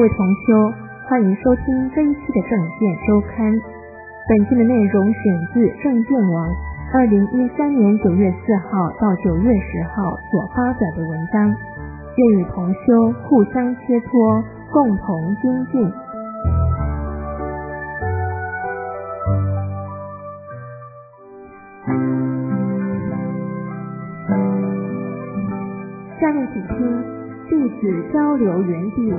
位同修，欢迎收听这一期的正见周刊。本期的内容选自正见网2013年9月4号到9月10号所发表的文章，愿与同修互相切磋，共同精进。下面请听弟子交流园地。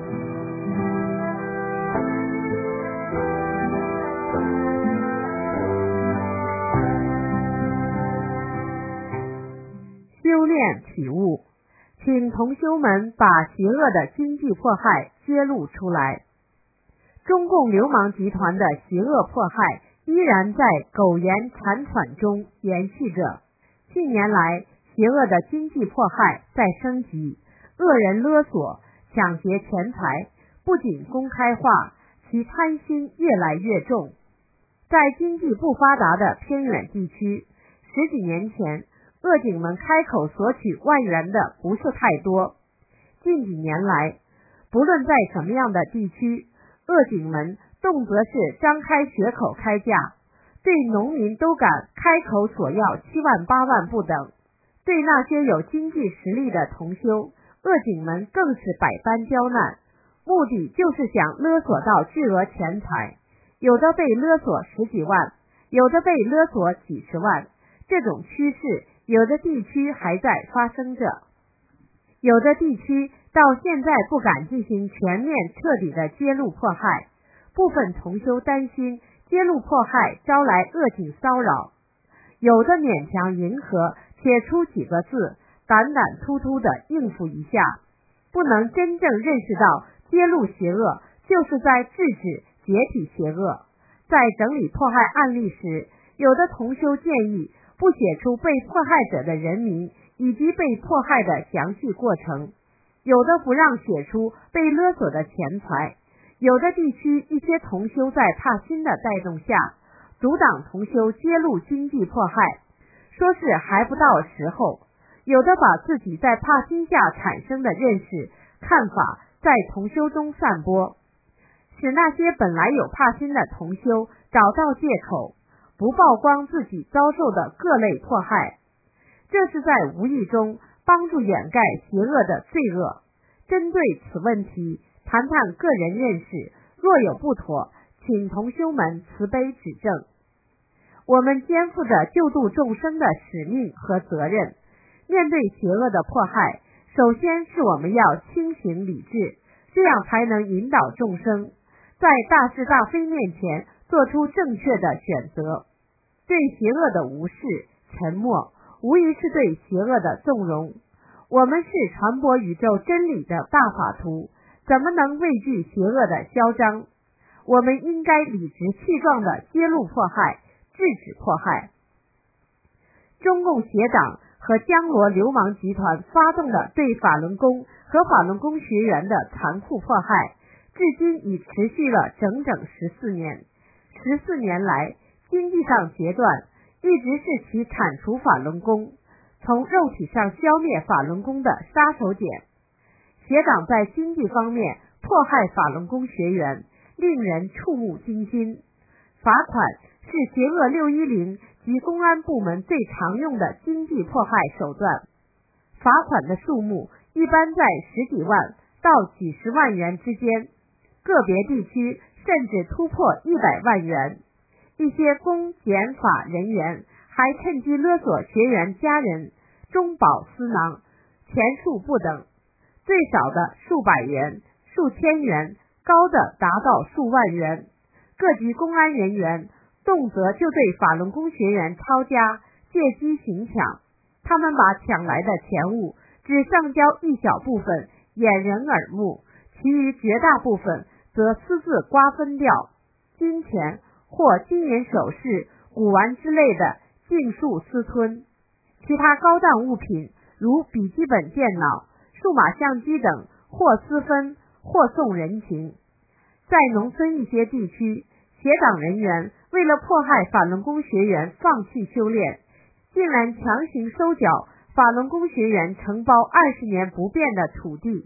修炼体悟，请同修们把邪恶的经济迫害揭露出来。中共流氓集团的邪恶迫害依然在苟延残喘中延续着。近年来，邪恶的经济迫害在升级，恶人勒索、抢劫钱财不仅公开化，其贪心越来越重。在经济不发达的偏远地区，10几年前恶警们开口索取万元的不是太多，近几年来，不论在什么样的地区，恶警们动辄是张开血口开价，对农民都敢开口索要7万8万不等。对那些有经济实力的同修，恶警们更是百般刁难，目的就是想勒索到巨额钱财，有的被勒索10几万，有的被勒索几十万。这种趋势有的地区还在发生着，有的地区到现在不敢进行全面彻底的揭露迫害，部分同修担心揭露迫害招来恶警骚扰，有的勉强迎合，写出几个字，胆胆突突的应付一下，不能真正认识到揭露邪恶就是在制止解体邪恶。在整理迫害案例时，有的同修建议不写出被迫害者的人名以及被迫害的详细过程，有的不让写出被勒索的钱财，有的地区一些同修在帕辛的带动下，阻挡同修揭露经济迫害，说是还不到时候，有的把自己在帕辛下产生的认识、看法在同修中散播，使那些本来有帕辛的同修找到借口，不曝光自己遭受的各类迫害，这是在无意中帮助掩盖邪恶的罪恶。针对此问题，谈谈个人认识，若有不妥，请同修们慈悲指正。我们肩负着救度众生的使命和责任，面对邪恶的迫害，首先是我们要清醒理智，这样才能引导众生在大是大非面前做出正确的选择。对邪恶的无视、沉默，无疑是对邪恶的纵容。我们是传播宇宙真理的大法图，怎么能畏惧邪恶的嚣张？我们应该理直气壮地揭露迫害，制止迫害。中共邪党和江罗流氓集团发动了对法轮功和法轮功学员的残酷迫害，至今已持续了整整14年。14年来，经济上截断，一直是其铲除法轮功，从肉体上消灭法轮功的杀手锏。邪党在经济方面迫害法轮功学员，令人触目惊心。罚款是邪恶610及公安部门最常用的经济迫害手段，罚款的数目一般在10几万到几十万元之间，个别地区甚至突破100万元。一些公检法人员还趁机勒索学员家人，中饱私囊，钱数不等，最少的数百元、数千元，高的达到数万元。各级公安人员动辄就对法轮功学员抄家，借机行抢，他们把抢来的钱物只上交一小部分，掩人耳目，其余绝大部分则私自瓜分掉，金钱或金银首饰、古玩之类的尽数私吞，其他高档物品如笔记本电脑、数码相机等或私分或送人情。在农村一些地区，邪党人员为了迫害法轮功学员放弃修炼，竟然强行收缴法轮功学员承包20年不变的土地，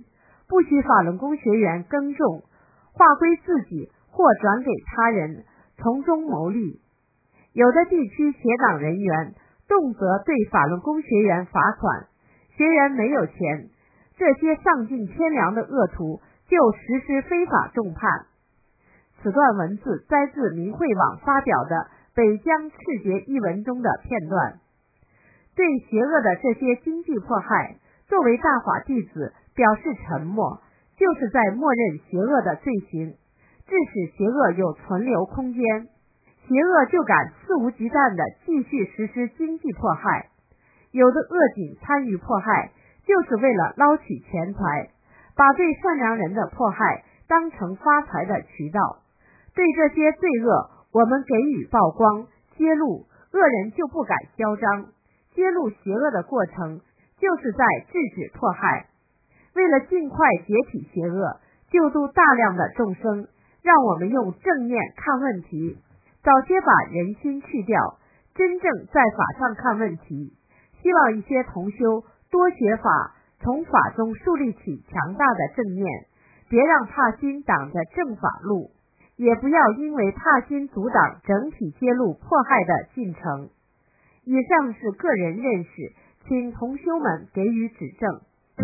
不许法轮功学员耕种，划归自己或转给他人，从中牟利。有的地区协党人员动辄对法轮功学员罚款，学员没有钱，这些丧尽天良的恶徒就实施非法重判。此段文字摘自明慧网发表的《北疆赤节》一文中的片段。对邪恶的这些经济迫害，作为大法弟子表示沉默，就是在默认邪恶的罪行，致使邪恶有存留空间，邪恶就敢肆无忌惮地继续实施经济迫害。有的恶警参与迫害，就是为了捞取钱财，把对善良人的迫害当成发财的渠道。对这些罪恶，我们给予曝光揭露，恶人就不敢嚣张。揭露邪恶的过程，就是在制止迫害。为了尽快解体邪恶，救度大量的众生，让我们用正念看问题，早些把人心去掉，真正在法上看问题。希望一些同修多学法，从法中树立起强大的正念，别让怕心挡着正法路，也不要因为怕心阻挡整体揭露迫害的进程。以上是个人认识，请同修们给予指正。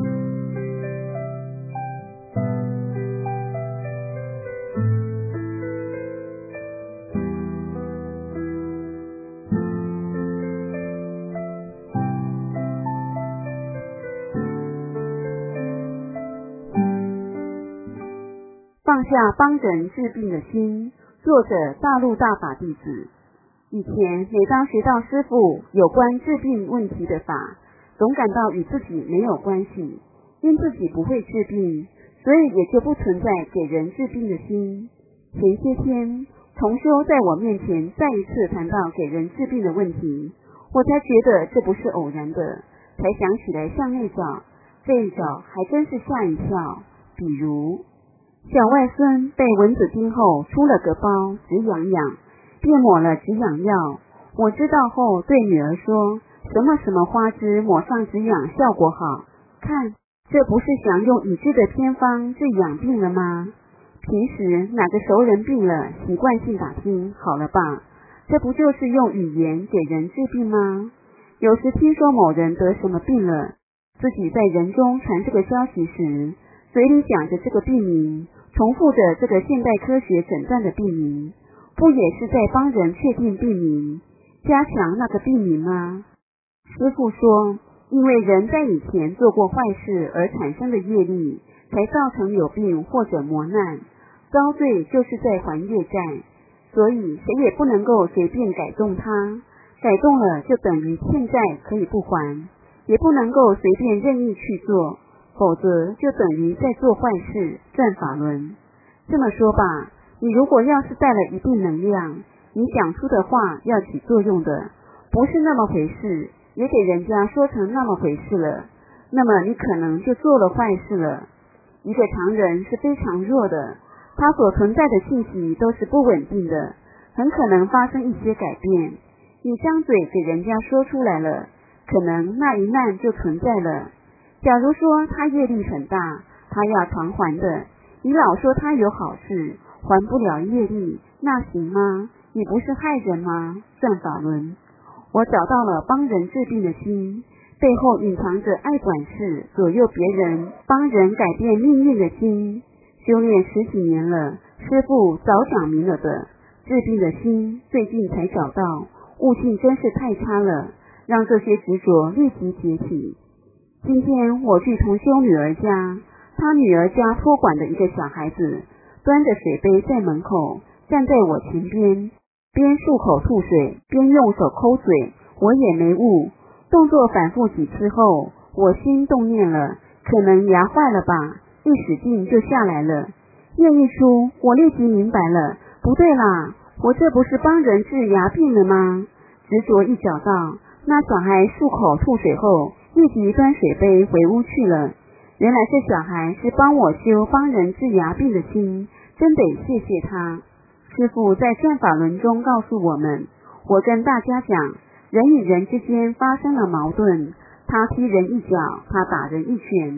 放下帮人治病的心，作者大陆大法弟子。以前每当学到师父有关治病问题的法，总感到与自己没有关系，因自己不会治病，所以也就不存在给人治病的心。前些天同修在我面前再一次谈到给人治病的问题，我才觉得这不是偶然的，才想起来向内找，这一找还真是吓一跳。比如小外孙被蚊子叮后出了个包，直痒痒，便抹了止痒药。我知道后对女儿说，什么什么花枝抹上止痒效果好，看这不是想用已知的偏方治养病了吗？平时哪个熟人病了，习惯性打听好了吧，这不就是用语言给人治病吗？有时听说某人得什么病了，自己在人中传这个消息时，嘴里讲着这个病名，重复着这个现代科学诊断的病名，不也是在帮人确定病名，加强那个病名吗？师父说，因为人在以前做过坏事而产生的业力，才造成有病或者磨难，遭罪就是在还业债，所以谁也不能够随便改动它，改动了就等于欠债可以不还，也不能够随便任意去做，否则就等于在做坏事，转法轮。这么说吧，你如果要是带了一定能量，你讲出的话要起作用的，不是那么回事，也给人家说成那么回事了，那么你可能就做了坏事了。一个常人是非常弱的，他所存在的信息都是不稳定的，很可能发生一些改变。你张嘴给人家说出来了，可能那一难就存在了。假如说他业力很大，他要偿还的，你老说他有好事，还不了业力，那行吗？你不是害人吗？转法轮。我找到了帮人治病的心，背后隐藏着爱管事、左右别人、帮人改变命运的心。修炼10几年了，师父早讲明了的，治病的心最近才找到，悟性真是太差了，让这些执着立即解体。今天我去同修女儿家，她女儿家托管的一个小孩子，端着水杯在门口，站在我前边，边漱口吐水，边用手抠嘴，我也没悟。动作反复几次后，我心动念了，可能牙坏了吧，一使劲就下来了。念一出，我立即明白了，不对啦，我这不是帮人治牙病了吗？执着一找到，那小孩漱口吐水后，立即端水杯回屋去了。原来这小孩是帮我修帮人治牙病的心，真得谢谢他。师父在转法轮中告诉我们，我跟大家讲，人与人之间发生了矛盾，他踢人一脚，他打人一拳，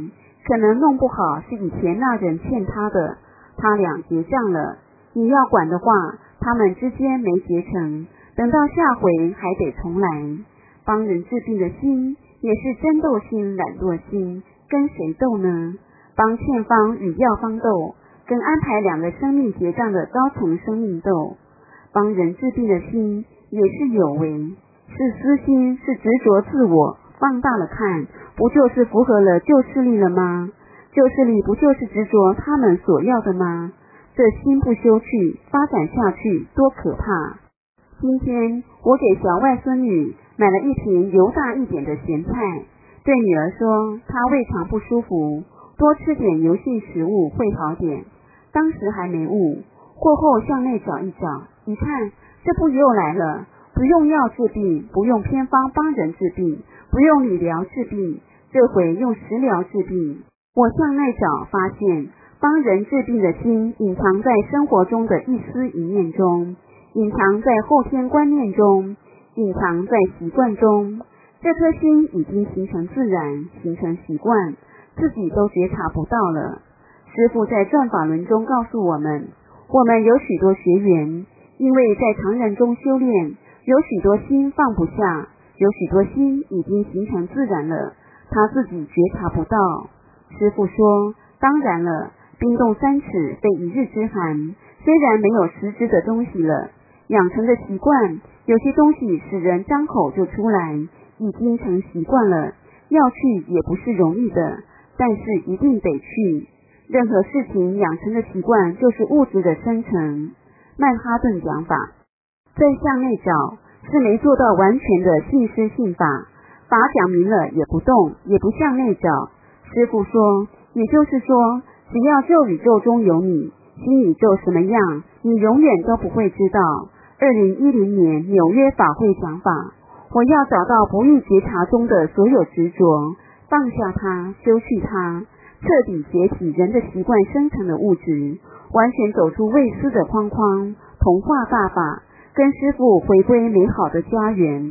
可能弄不好是以前那人欠他的，他俩结账了，你要管的话，他们之间没结成，等到下回还得重来。帮人治病的心也是争斗心、懒惰心，跟谁斗呢？帮欠方与药方斗，跟安排两个生命结账的高层生命斗。帮人治病的心也是有为，是私心，是执着自我，放大了看，不就是符合了旧势力了吗？旧势力不就是执着他们所要的吗？这心不修去，发展下去多可怕！今天我给小外孙女买了一瓶油大一点的咸菜，对女儿说她胃肠不舒服，多吃点油性食物会好点。当时还没悟，过后向内找一找，一看这不又来了，不用药治病，不用偏方帮人治病，不用理疗治病，这回用食疗治病。我向内找，发现帮人治病的心隐藏在生活中的一丝一念中，隐藏在后天观念中，隐藏在习惯中。这颗心已经形成自然，形成习惯，自己都觉察不到了。师父在转法轮中告诉我们，我们有许多学员，因为在常人中修炼，有许多心放不下，有许多心已经形成自然了，他自己觉察不到。师父说，当然了，冰冻3尺非一日之寒，虽然没有实质的东西了，养成的习惯，有些东西使人张口就出来，已经成习惯了，要去也不是容易的，但是一定得去。任何事情养成的习惯就是物质的生成。曼哈顿讲法，再向内找，是没做到完全的信施信法，法讲明了也不动，也不向内找。师父说，也就是说，只要旧宇宙中有你，新宇宙什么样，你永远都不会知道。2010年纽约法会讲法，我要找到不易觉察中的所有执着，放下它，修去它，彻底解体人的习惯生成的物质，完全走出未知的框框，同化大法，跟师父回归美好的家园。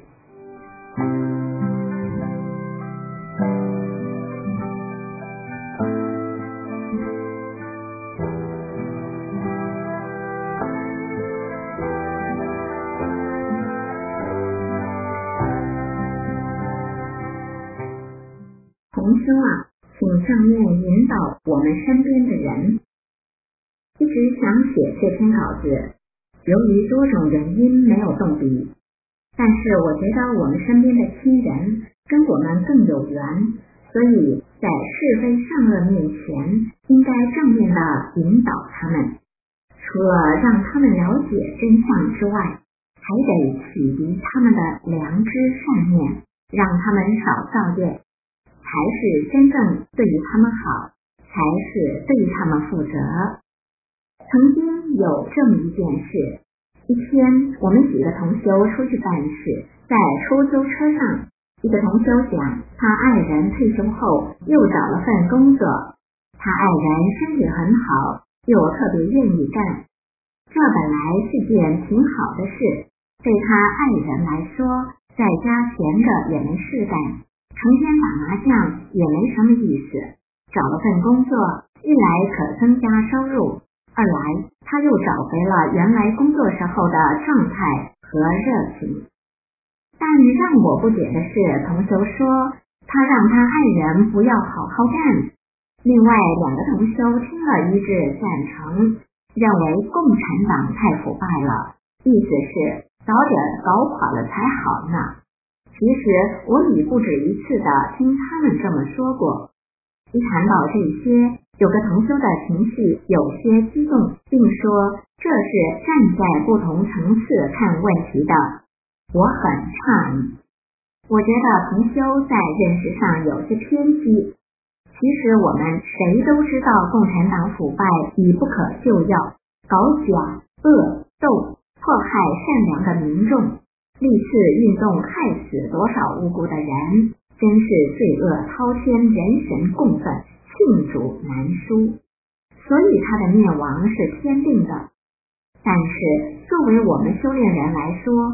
同修啊，请上面引导我们身边的人。一直想写这篇稿子，由于多种原因没有动笔，但是我觉得我们身边的亲人跟我们更有缘，所以在是非善恶面前，应该正面的引导他们。除了让他们了解真相之外，还得启迪他们的良知善念，让他们少造业，才是真正对于他们好，才是对于他们负责。曾经有这么一件事，一天我们几个同修出去办事，在出租车上，一个同修讲，他爱人退休后又找了份工作，他爱人身体很好，又特别愿意干，这本来是件挺好的事，对他爱人来说，在家闲着也没事干，成天打麻将也没什么意思，找了份工作，一来可增加收入，二来他又找回了原来工作时候的状态和热情。但让我不解的是，同修说他让他爱人不要好好干，另外2个同修听了一致赞成，认为共产党太腐败了，意思是早点搞垮了才好呢。其实我已不止一次的听他们这么说过。一谈到这些，有个同修的情绪有些激动，并说这是站在不同层次看问题的，我很诧异。我觉得同修在认识上有些偏激。其实我们谁都知道共产党腐败已不可救药，搞假、恶、斗，迫害善良的民众，历次运动害死多少无辜的人，真是罪恶滔天，人神共愤，罄竹难书。所以他的灭亡是天定的。但是作为我们修炼人来说，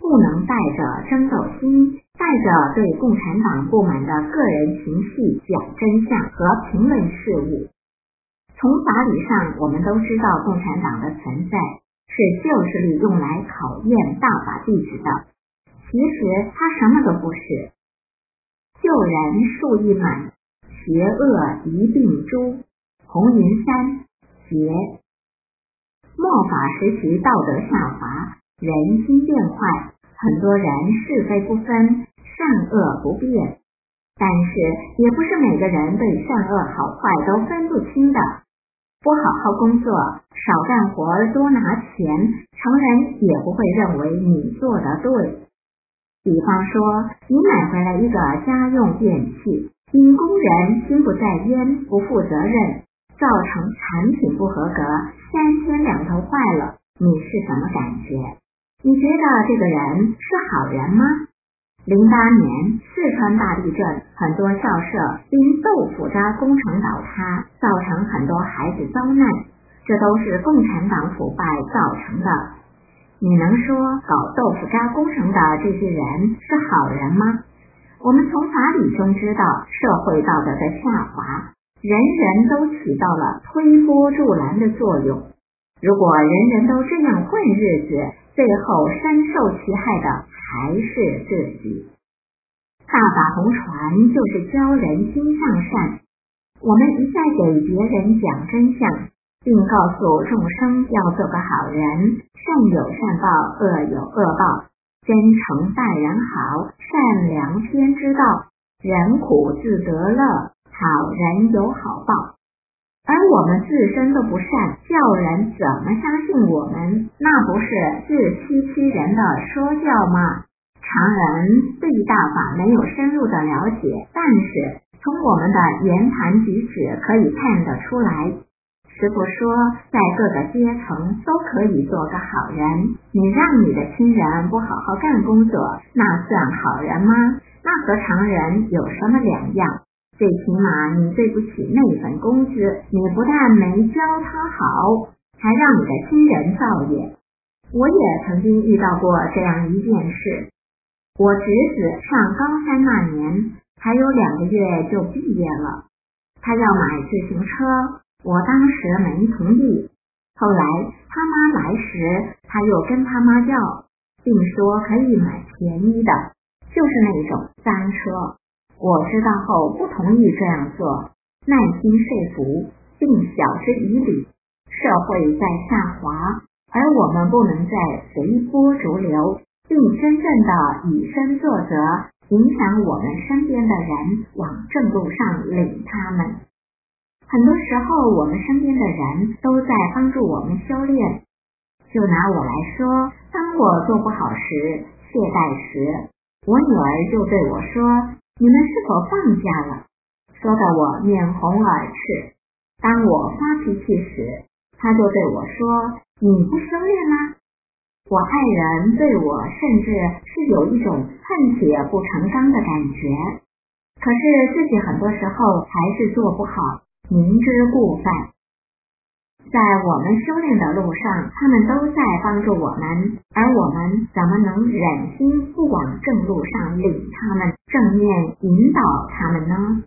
不能带着争斗心，带着对共产党不满的个人情绪讲真相和评论事物。从法理上，我们都知道共产党的存在是旧势力用来考验大法弟子的，其实他什么都不是。救人数一满，邪恶一并诛。红云山邪。末法时期道德下滑，人心变坏，很多人是非不分，善恶不辨。但是也不是每个人对善恶好坏都分不清的。不好好工作，少干活多拿钱，常人也不会认为你做得对。比方说，你买回来一个家用电器，因工人心不在焉，不负责任，造成产品不合格，3天2头坏了，你是什么感觉？你觉得这个人是好人吗？08年四川大地震，很多校舍因豆腐渣工程倒塌，造成很多孩子遭难，这都是共产党腐败造成的。你能说搞豆腐渣工程的这些人是好人吗？我们从法理中知道社会道德的下滑，人人都起到了推波助澜的作用。如果人人都这样混日子，最后深受其害的还是自己。大法红传就是教人心向善，我们一再给别人讲真相，并告诉众生要做个好人，善有善报，恶有恶报，真诚待人好，善良天之道，人苦自得乐，好人有好报。而我们自身都不善，叫人怎么相信我们？那不是自欺人的说教吗？常人对大法没有深入的了解，但是从我们的言谈举止可以看得出来。师父说，在各个阶层都可以做个好人。你让你的亲人不好好干工作，那算好人吗？那和常人有什么两样？最起码你对不起那份工资，你不但没教他好，还让你的亲人造业。我也曾经遇到过这样一件事。我侄子上高3那年，还有2个月就毕业了，他要买自行车，我当时没同意。后来他妈来时，他又跟他妈要，并说可以买便宜的，就是那种3车。我知道后不同意这样做，耐心说服，并晓之以理。社会在下滑，而我们不能再随波逐流，并真正的以身作则，影响我们身边的人往正路上领他们。很多时候我们身边的人都在帮助我们修炼。就拿我来说，当我做不好时，懈怠时，我女儿就对我说，你们是否放假了？说得我面红耳赤。当我发脾气时，她就对我说，你不修炼吗？我爱人对我甚至是有一种恨铁不成钢的感觉，可是自己很多时候还是做不好，明知故犯。在我们修炼的路上，他们都在帮助我们，而我们怎么能忍心不往正路上领他们，正面引导他们呢？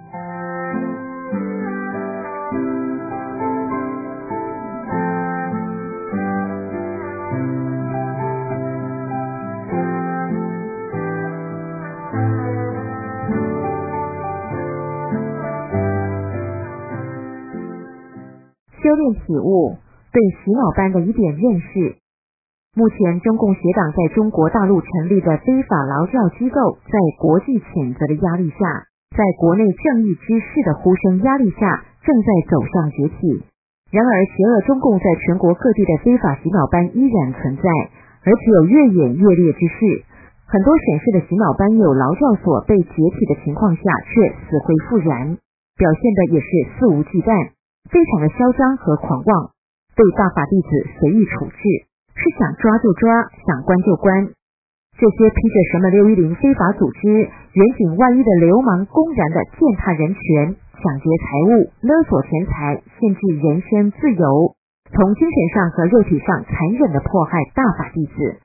修炼体悟，对洗脑班的一点认识。目前中共邪党在中国大陆成立的非法劳教机构，在国际谴责的压力下，在国内正义之士的呼声压力下，正在走上崛起。然而邪恶中共在全国各地的非法洗脑班依然存在，而且有越演越烈之势。很多省市的洗脑班有劳教所被解体的情况下，却死灰复燃，表现的也是肆无忌惮，非常的嚣张和狂妄，对大法弟子随意处置，是想抓就抓，想关就关。这些披着什么610非法组织、远景外衣的流氓，公然的践踏人权，抢劫财物，勒索钱财，限制人身自由，从精神上和肉体上残忍的迫害大法弟子。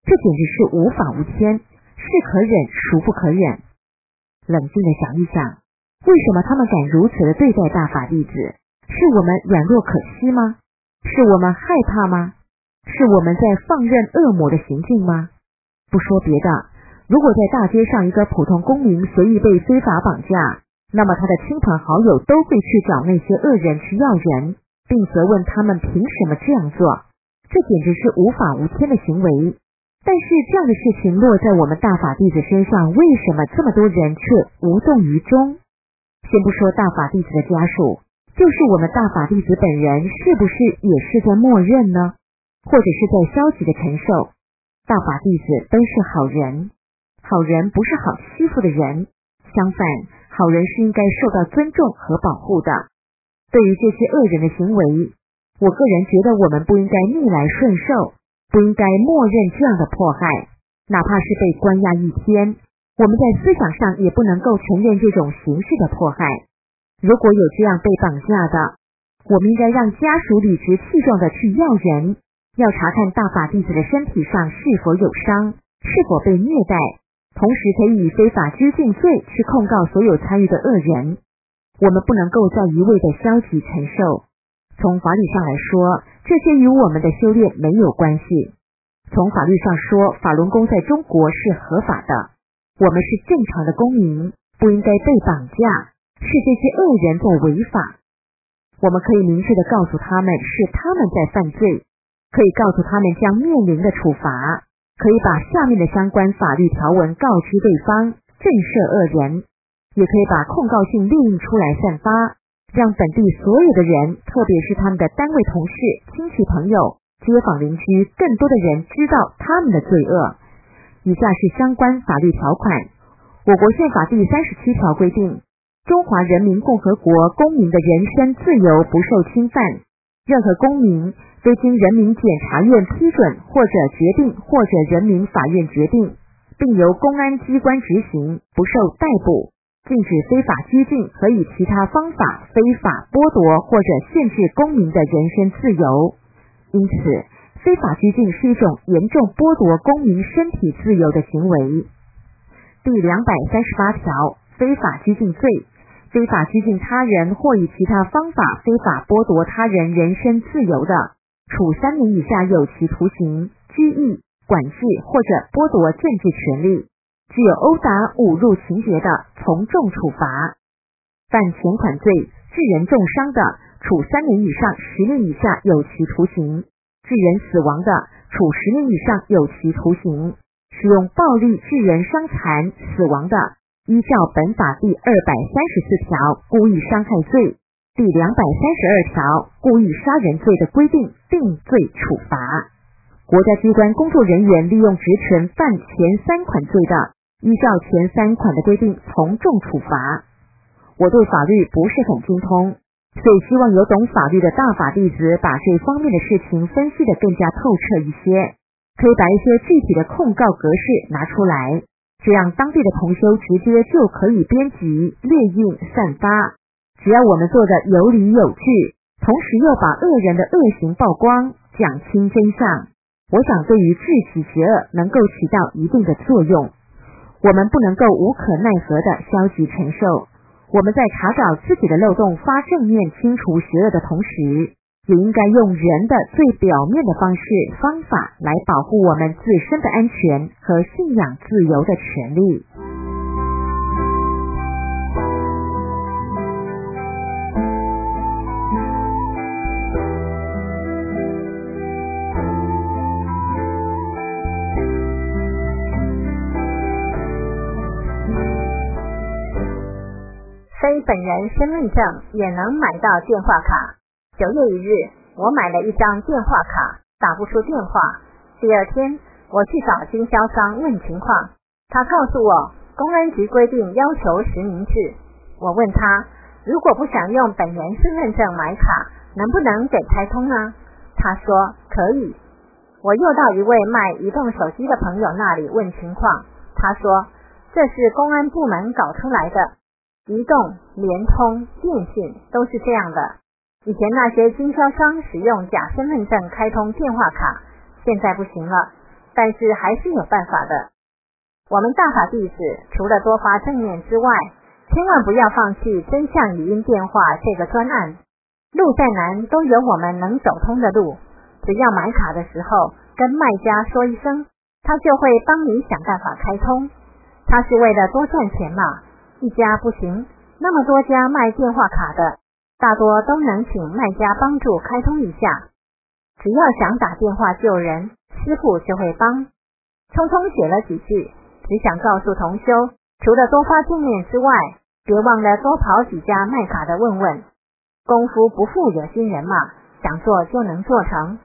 这简直是无法无天，是可忍孰不可忍。冷静地想一想，为什么他们敢如此的对待大法弟子？是我们软弱可欺吗？是我们害怕吗？是我们在放任恶魔的行径吗？不说别的，如果在大街上一个普通公民随意被非法绑架，那么他的亲朋好友都会去找那些恶人去要人，并责问他们凭什么这样做。这简直是无法无天的行为。但是这样的事情落在我们大法弟子身上，为什么这么多人却无动于衷？先不说大法弟子的家属，就是我们大法弟子本人，是不是也是在默认呢？或者是在消极的承受？大法弟子都是好人，好人不是好欺负的人，相反，好人是应该受到尊重和保护的。对于这些恶人的行为，我个人觉得我们不应该逆来顺受，不应该默认这样的迫害，哪怕是被关押一天，我们在思想上也不能够承认这种形式的迫害。如果有这样被绑架的，我们应该让家属理直气壮的去要人，要查看大法弟子的身体上是否有伤，是否被虐待，同时可以以非法拘禁罪去控告所有参与的恶人。我们不能够再一味的消极承受。从法理上来说，这些与我们的修炼没有关系。从法律上说，法轮功在中国是合法的，我们是正常的公民，不应该被绑架，是这些恶人在违法。我们可以明确的告诉他们是他们在犯罪，可以告诉他们将面临的处罚，可以把下面的相关法律条文告知对方，震慑恶人，也可以把控告信列印出来散发，让本地所有的人，特别是他们的单位同事、亲戚朋友、街坊邻居，更多的人知道他们的罪恶。以下是相关法律条款。我国宪法第37条规定，中华人民共和国公民的人身自由不受侵犯，任何公民非经人民检察院批准或者决定或者人民法院决定，并由公安机关执行，不受逮捕，禁止非法拘禁和以其他方法非法剥夺或者限制公民的人身自由。因此，非法拘禁是一种严重剥夺公民身体自由的行为。第238条，非法拘禁罪，非法拘禁他人或以其他方法非法剥夺他人人身自由的，处3年以下有期徒刑、拘役、管制或者剥夺政治权利；具有殴打、侮辱情节的，从重处罚。犯前款罪致人重伤的，处3年以上10年以下有期徒刑；致人死亡的，处10年以上有期徒刑；使用暴力致人伤残、死亡的，依照本法第234条故意伤害罪、第232条故意杀人罪的规定定罪处罚。国家机关工作人员利用职权犯前3款罪的，依照前3款的规定从重处罚。我对法律不是很精通，所以希望有懂法律的大法弟子把这方面的事情分析得更加透彻一些，可以把一些具体的控告格式拿出来，这样当地的同修直接就可以编辑、列印、散发。只要我们做得有理有据，同时又把恶人的恶行曝光，讲清真相，我想对于治其邪恶能够起到一定的作用。我们不能够无可奈何的消极承受，我们在查找自己的漏洞发正面清除邪恶的同时，也应该用人的最表面的方式方法来保护我们自身的安全和信仰自由的权利。 非本人身份证也能买到电话卡。9月1日，我买了一张电话卡，打不出电话。第2天，我去找经销商问情况，他告诉我，公安局规定要求实名制。我问他，如果不想用本人身份证买卡，能不能给开通呢？他说可以。我又到一位卖移动手机的朋友那里问情况，他说这是公安部门搞出来的，移动、联通、电信都是这样的。以前那些经销商使用假身份证开通电话卡，现在不行了。 但是还是有办法的。我们大法弟子除了多发正念之外，千万不要放弃真相语音电话这个专案。路再难都有我们能走通的路，只要买卡的时候跟卖家说一声，他就会帮你想办法开通。他是为了多赚钱嘛，一家不行，那么多家卖电话卡的，大多都能请卖家帮助开通一下。只要想打电话救人，师父就会帮。匆匆写了几句，只想告诉同修，除了多发正念之外，别忘了多跑几家卖卡的问问。功夫不负有心人嘛，想做就能做成。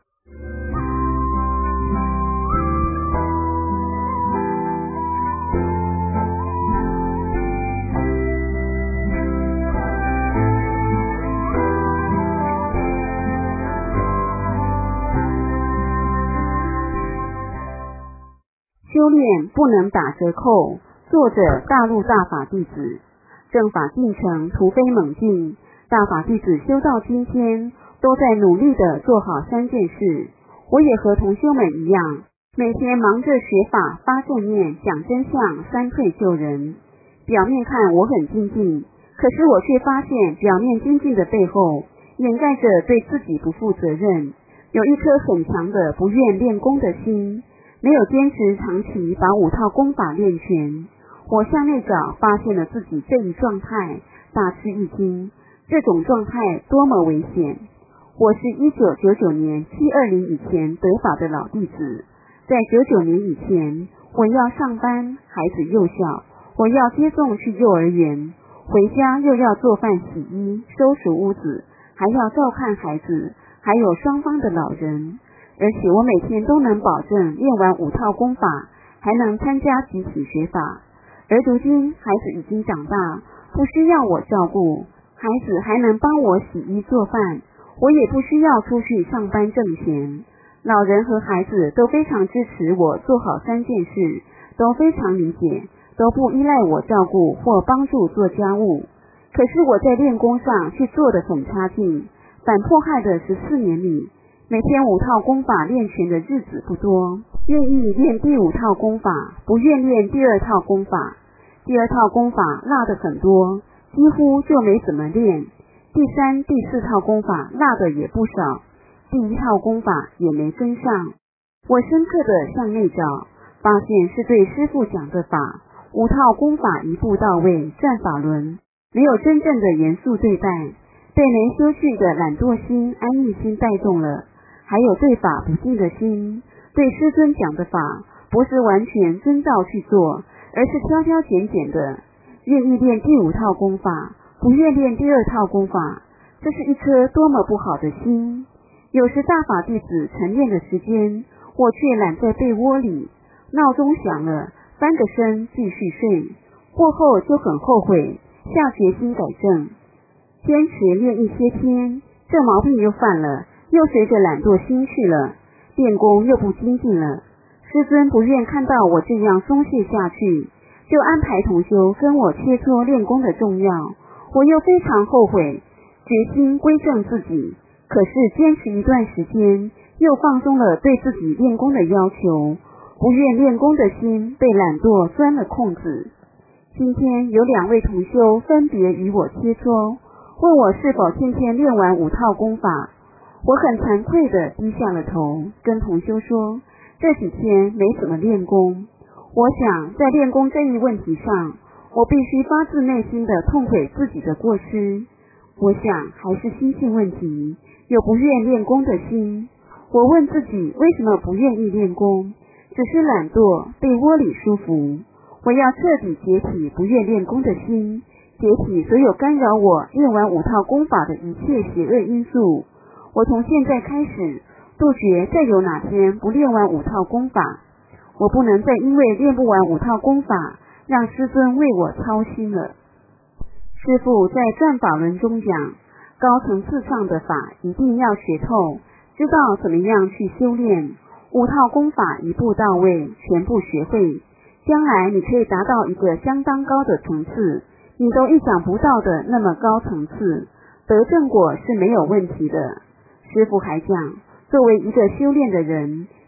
修炼不能打折扣。作者大陆大法弟子。正法进程突飞猛进，大法弟子修到今天都在努力地做好3件事。我也和同修们一样，每天忙着学法、发正念、讲真相、三退救人。表面看我很精进，可是我却发现表面精进的背后掩盖着对自己不负责任，有一颗很强的不愿练功的心，没有坚持长期把5套功法练全。我向内找，发现了自己这一状态，大吃一惊。这种状态多么危险！我是1999年720以前得法的老弟子，在99年以前，我要上班，孩子幼小，我要接送去幼儿园，回家又要做饭、洗衣、收拾屋子，还要照看孩子，还有双方的老人。而且我每天都能保证练完5套功法，还能参加集体学法。而如今孩子已经长大，不需要我照顾，孩子还能帮我洗衣做饭，我也不需要出去上班挣钱。老人和孩子都非常支持我做好3件事，都非常理解，都不依赖我照顾或帮助做家务。可是我在练功上却做得很差劲，反迫害的14年里，每天5套功法练全的日子不多，愿意练第5套功法，不愿练第2套功法。第2套功法落得很多，几乎就没怎么练。第3、第4套功法落的也不少，第1套功法也没跟上。我深刻地向内找，发现是对师父讲的法，5套功法一步到位，转法轮，没有真正的严肃对待，被没修续的懒惰心、安逸心带动了，还有对法不敬的心。对师尊讲的法，不是完全遵照去做，而是挑挑拣拣的，愿意练第5套功法，不愿练第2套功法，这是一颗多么不好的心。有时大法弟子晨练的时间，我却懒在被窝里，闹钟响了，翻个身继续睡，过后就很后悔，下决心改正。坚持练一些天，这毛病又犯了，又随着懒惰心去了，练功又不精进了。师尊不愿看到我这样松懈下去，就安排同修跟我切磋练功的重要。我又非常后悔，决心归正自己。可是坚持一段时间，又放松了对自己练功的要求，不愿练功的心被懒惰钻了空子。今天有2位同修分别与我切磋，问我是否今天练完5套功法。我很惭愧地低下了头，跟同修说，这几天没怎么练功。我想在练功这一问题上，我必须发自内心的痛悔自己的过失。我想还是心性问题，有不愿练功的心。我问自己为什么不愿意练功，只是懒惰，被窝里舒服。我要彻底解体不愿练功的心，解体所有干扰我练完5套功法的一切邪恶因素。我从现在开始杜绝再有哪天不练完5套功法。我不能再因为练不完5套功法让师尊为我操心了。师父在转法轮中讲，高层次上的法一定要学透，知道怎么样去修炼，5套功法一步到位，全部学会，将来你可以达到一个相当高的层次，你都意想不到的那么高层次，得正果是没有问题的。师父还讲，作为一个修炼的人，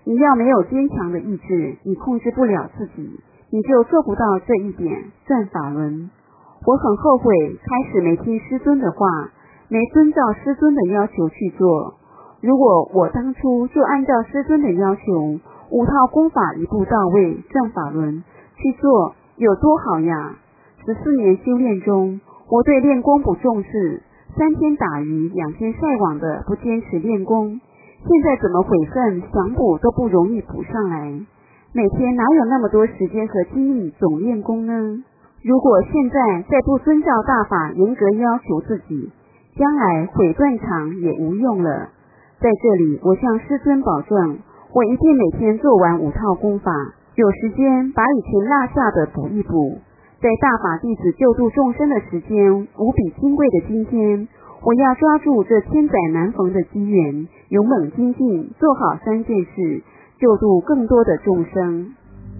你要没有坚强的意志，你控制不了自己，你就做不到这一点。转法轮，我很后悔开始没听师尊的话，没遵照师尊的要求去做。如果我当初就按照师尊的要求，5套功法一步到位，转法轮去做，有多好呀！14年修炼中，我对练功不重视，3天打鱼2天晒网的不坚持练功，现在怎么悔恨，想补都不容易补上来。每天哪有那么多时间和精力总练功呢？如果现在再不遵照大法严格要求自己，将来毁断肠也无用了。在这里，我向师尊保证，我一定每天做完5套功法，有时间把以前落下的补一补。在大法弟子救度众生的时间无比金贵的今天，我要抓住这千载难逢的机缘，勇猛精进，做好3件事，救度更多的众生。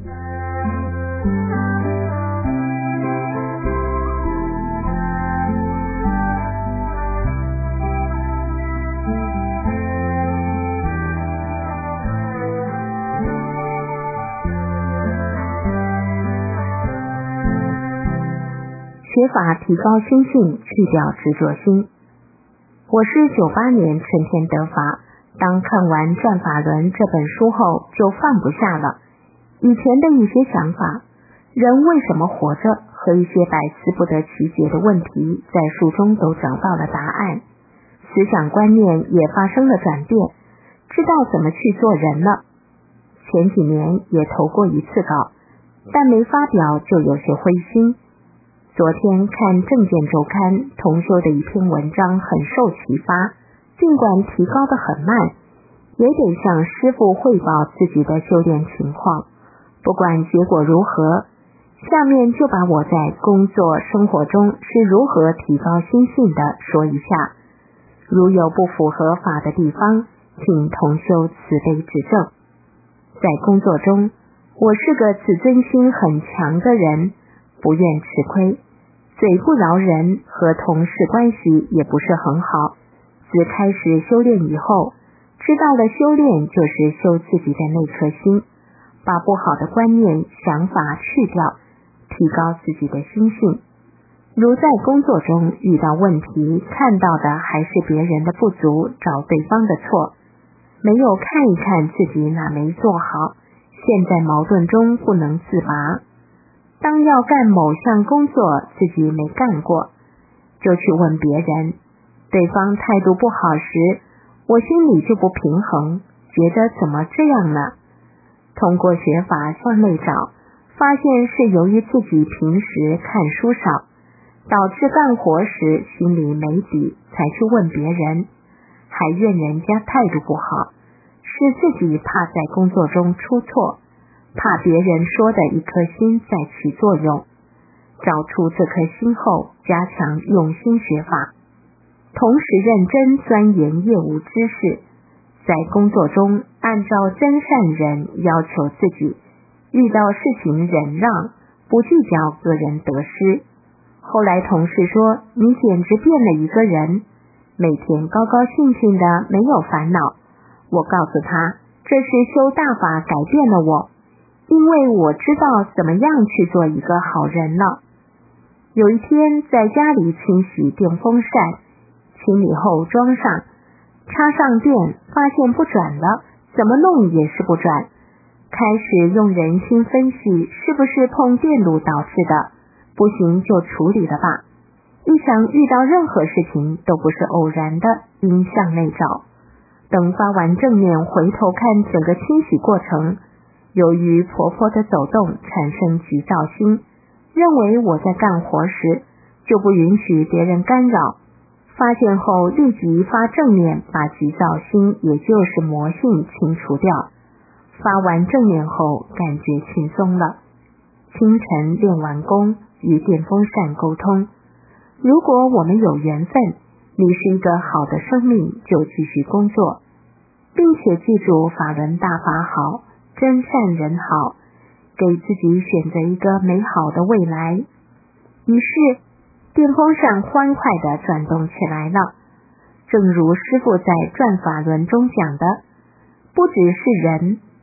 学法提高心性，去掉执着心。我是98年春天得法，当看完《转法轮》这本书后，就放不下了以前的一些想法，人为什么活着和一些百思不得其解的问题，在书中都找到了答案，思想观念也发生了转变，知道怎么去做人了。前几年也投过1次稿，但没发表就有些灰心。昨天看《正见周刊》同修的一篇文章，很受启发，尽管提高得很慢，也得向师父汇报自己的修炼情况，不管结果如何。下面就把我在工作生活中是如何提高心性的说一下，如有不符合法的地方，请同修慈悲指正。在工作中，我是个自尊心很强的人，不愿吃亏，嘴不饶人，和同事关系也不是很好。自开始修炼以后，知道了修炼就是修自己的那颗心，把不好的观念想法去掉，提高自己的心性。如在工作中遇到问题，看到的还是别人的不足，找对方的错，没有看一看自己哪没做好，陷在矛盾中不能自拔。当要干某项工作自己没干过，就去问别人，对方态度不好时，我心里就不平衡，觉得怎么这样呢？通过学法向内找，发现是由于自己平时看书少，导致干活时心里没底，才去问别人，还怨人家态度不好，是自己怕在工作中出错，怕别人说的一颗心再起作用。找出这颗心后，加强用心学法，同时认真钻研业务知识，在工作中按照真善忍要求自己，遇到事情忍让，不计较个人得失。后来同事说，你简直变了一个人，每天高高兴兴的，没有烦恼。我告诉他，这是修大法改变了我，因为我知道怎么样去做一个好人了。有一天在家里清洗电风扇，清理后装上，插上电，发现不转了，怎么弄也是不转。开始用人心分析是不是碰电路导致的，不行就处理了吧。一想遇到任何事情都不是偶然的，应向内找。等发完正念回头看整个清洗过程，由于婆婆的走动产生急躁心，认为我在干活时就不允许别人干扰，发现后立即发正念，把急躁心也就是魔性清除掉。发完正念后感觉轻松了。清晨练完功，与电风扇沟通，如果我们有缘分，你是一个好的生命，就继续工作，并且记住法轮大法好，真善人好，给自己选择一个美好的未来。于是电风扇欢快地转动起来了。正如师父在转法轮中讲的，不只是人，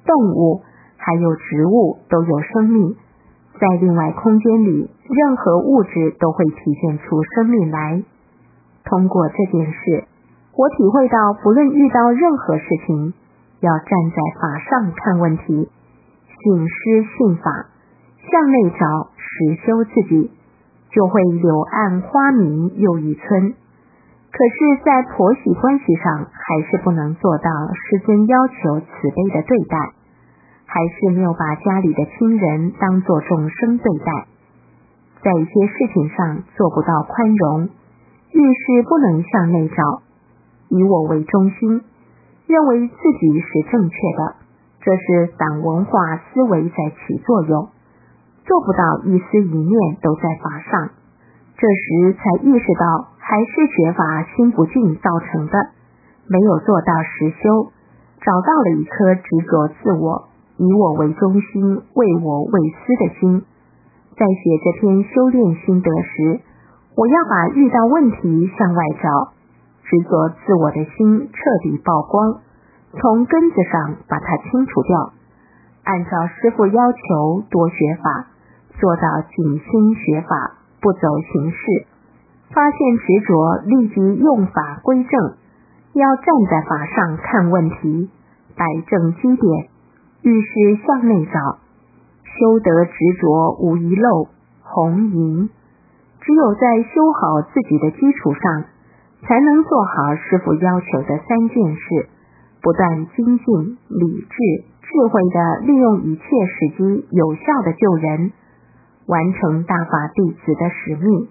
动物还有植物都有生命。在另外空间里，任何物质都会体现出生命来。通过这件事，我体会到不论遇到任何事情，要站在法上看问题，信师信法，向内找，实修自己，就会柳暗花明又一村。可是在婆媳关系上，还是不能做到师尊要求慈悲的对待，还是没有把家里的亲人当作众生对待，在一些事情上做不到宽容，遇事不能向内找，以我为中心，认为自己是正确的，这是党文化思维在起作用，做不到一丝一念都在法上。这时才意识到还是觉法心不净造成的，没有做到实修，找到了一颗执着自我，以我为中心，为我为私的心。在写这篇修炼心得时，我要把遇到问题向外找，执着自我的心彻底曝光，从根子上把它清除掉，按照师父要求多学法，做到静心学法，不走形式，发现执着立即用法归正，要站在法上看问题，摆正基点，遇事向内找，修得执着无遗漏红银。只有在修好自己的基础上，才能做好师父要求的3件事，不断精进理智智慧地利用一切时机有效地救人，完成大法弟子的使命。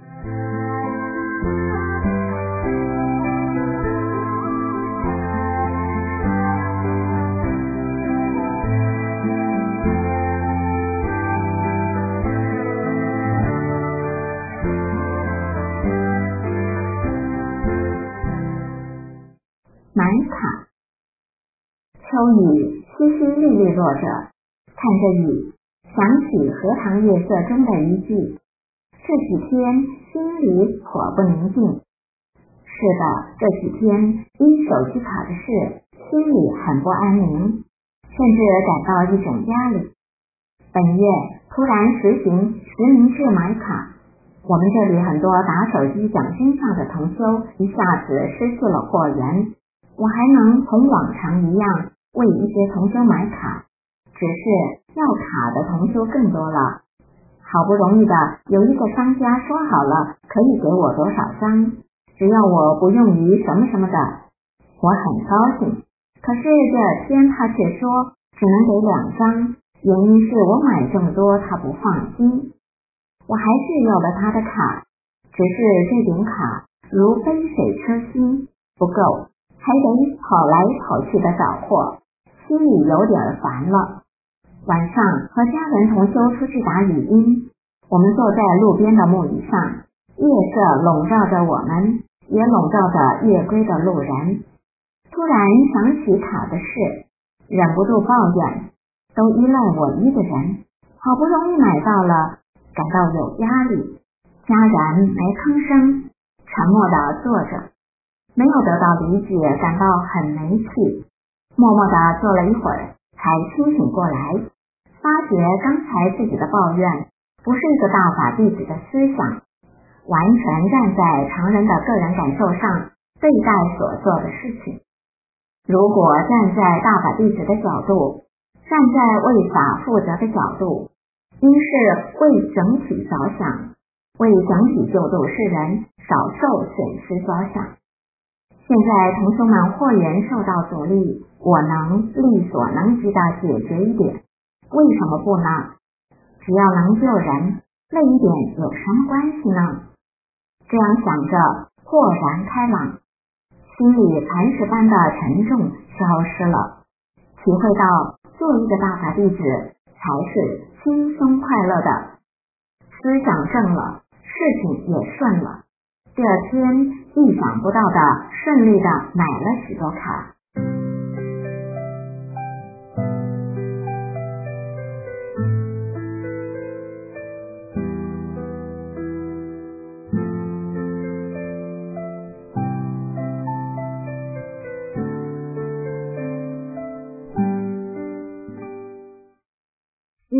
买卡。秋雨淅淅沥沥落着，看着雨，想起荷塘月色中的一句：这几天心里颇不宁静。是的，这几天因手机卡的事，心里很不安宁，甚至感到一种压力。本月突然实行实名制买卡，我们这里很多打手机奖金上的同修一下子失去了货源。我还能同往常一样为一些同修买卡，只是要卡的同修更多了。好不容易的有一个商家说好了可以给我多少张，只要我不用于什么什么的，我很高兴。可是这天他却说只能给2张，原因是我买这么多他不放心。我还是要了他的卡，只是这点卡如杯水车薪，不够，还得跑来跑去的找货，心里有点烦了。晚上和家人同修出去打语音，我们坐在路边的木椅上，夜色笼罩着我们，也笼罩着夜归的路人。突然想起卡的事，忍不住抱怨，都依赖我一个人，好不容易买到了，感到有压力。家人没吭声，沉默地坐着，没有得到理解，感到很没气，默默地坐了一会儿，才清醒过来，发觉刚才自己的抱怨不是一个大法弟子的思想，完全站在常人的个人感受上对待所做的事情。如果站在大法弟子的角度，站在为法负责的角度，应是为整体着想，为整体救度世人，少受损失着想。现在同修们货源受到阻力，我能力所能及的解决一点，为什么不呢？只要能救人，那一点有什么关系呢？这样想着，豁然开朗，心里磐石般的沉重消失了，体会到做一个大法弟子才是轻松快乐的，思想正了，事情也顺了。第二天意想不到的顺利的买了许多卡。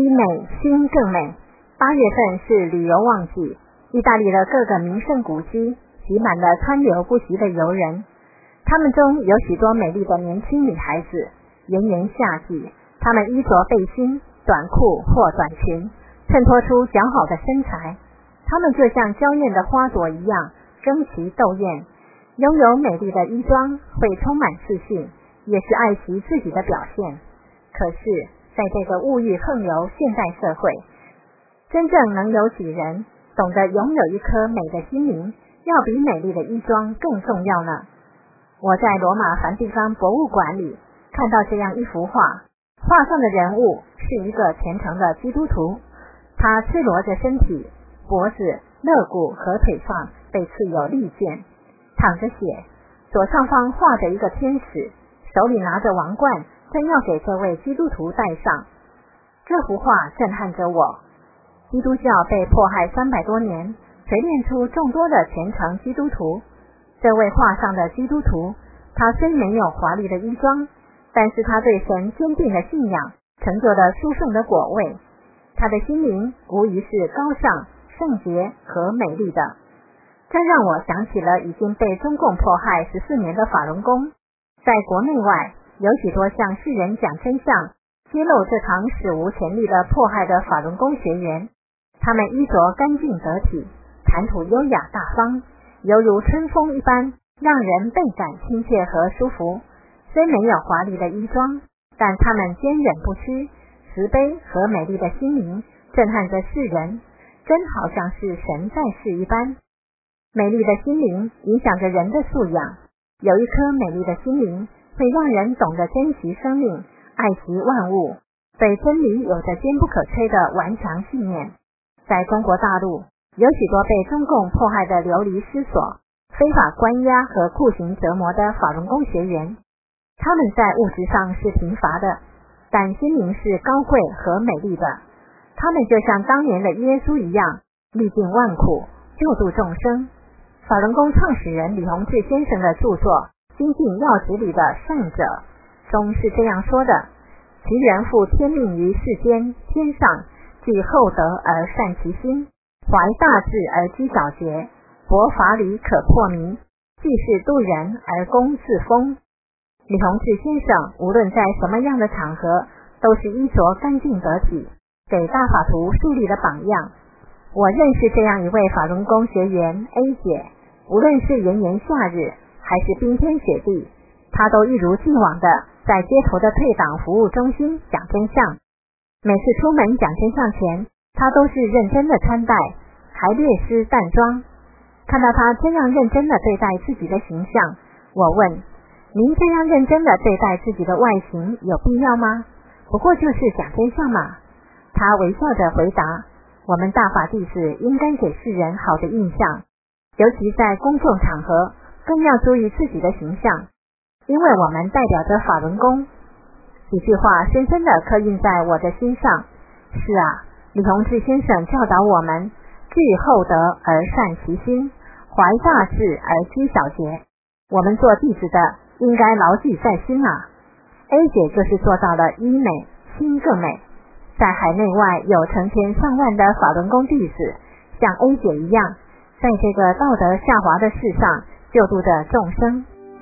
医美，心更美。8月份是旅游旺季，意大利的各个名胜古迹挤满了川流不息的游人，他们中有许多美丽的年轻女孩子。炎炎夏季，她们衣着背心、短裤或短裙，衬托出姣好的身材。她们就像娇艳的花朵一样争奇斗艳，拥有美丽的衣装会充满自信，也是爱惜自己的表现。可是在这个物欲横流现代社会，真正能有几人懂得拥有一颗美的心灵，要比美丽的衣装更重要呢？我在罗马梵蒂冈博物馆里看到这样一幅画，画上的人物是一个虔诚的基督徒，他赤裸着身体，脖子、肋骨和腿上被刺有利剑，淌着血，左上方画着一个天使，手里拿着王冠，正要给这位基督徒戴上。这幅画震撼着我。基督教被迫害300多年，锤炼出众多的虔诚基督徒。这位画上的基督徒，他虽没有华丽的衣装，但是他对神坚定的信仰成就了殊胜的果位。他的心灵无疑是高尚、圣洁和美丽的。这让我想起了已经被中共迫害14年的法轮功。在国内外，有许多向世人讲真相、揭露这场史无前例的迫害的法轮功学员。他们衣着干净得体，谈吐优雅大方，犹如春风一般，让人倍感亲切和舒服。虽没有华丽的衣装，但他们坚忍不屈，慈悲和美丽的心灵震撼着世人，真好像是神在世一般。美丽的心灵影响着人的素养，有一颗美丽的心灵会让人懂得珍惜生命，爱惜万物，对真理有着坚不可摧的顽强信念。在中国大陆，有许多被中共迫害的流离失所、非法关押和酷刑折磨的法轮功学员。他们在物质上是贫乏的，但心灵是高贵和美丽的。他们就像当年的耶稣一样，历尽万苦，救度众生。法轮功创始人李洪志先生的著作《精进要旨》里的圣者中是这样说的：其人负天命于世间，天上既厚德而善其心，怀大志而积小节，博法理可破迷，济世度人而功自丰。李洪志先生无论在什么样的场合，都是衣着干净得体，给大法徒树立了榜样。我认识这样一位法轮功学员 A 姐，无论是炎炎夏日还是冰天雪地，她都一如既往的在街头的退党服务中心讲真相。每次出门讲真相前，她都是认真的穿戴，还略施淡妆。看到她这样认真的对待自己的形象，我问：您这样认真的对待自己的外形有必要吗？不过就是讲真相嘛。她微笑着回答：我们大法弟子应该给世人好的印象，尤其在公众场合更要注意自己的形象，因为我们代表着法轮功。几句话深深地刻印在我的心上。是啊，李洪志先生教导我们，具厚德而善其心，怀大志而积小节。我们做弟子的应该牢记在心啊。A 姐就是做到了医美，心更美。在海内外有成千上万的法轮功弟子，像 A 姐一样，在这个道德下滑的世上救度着众生。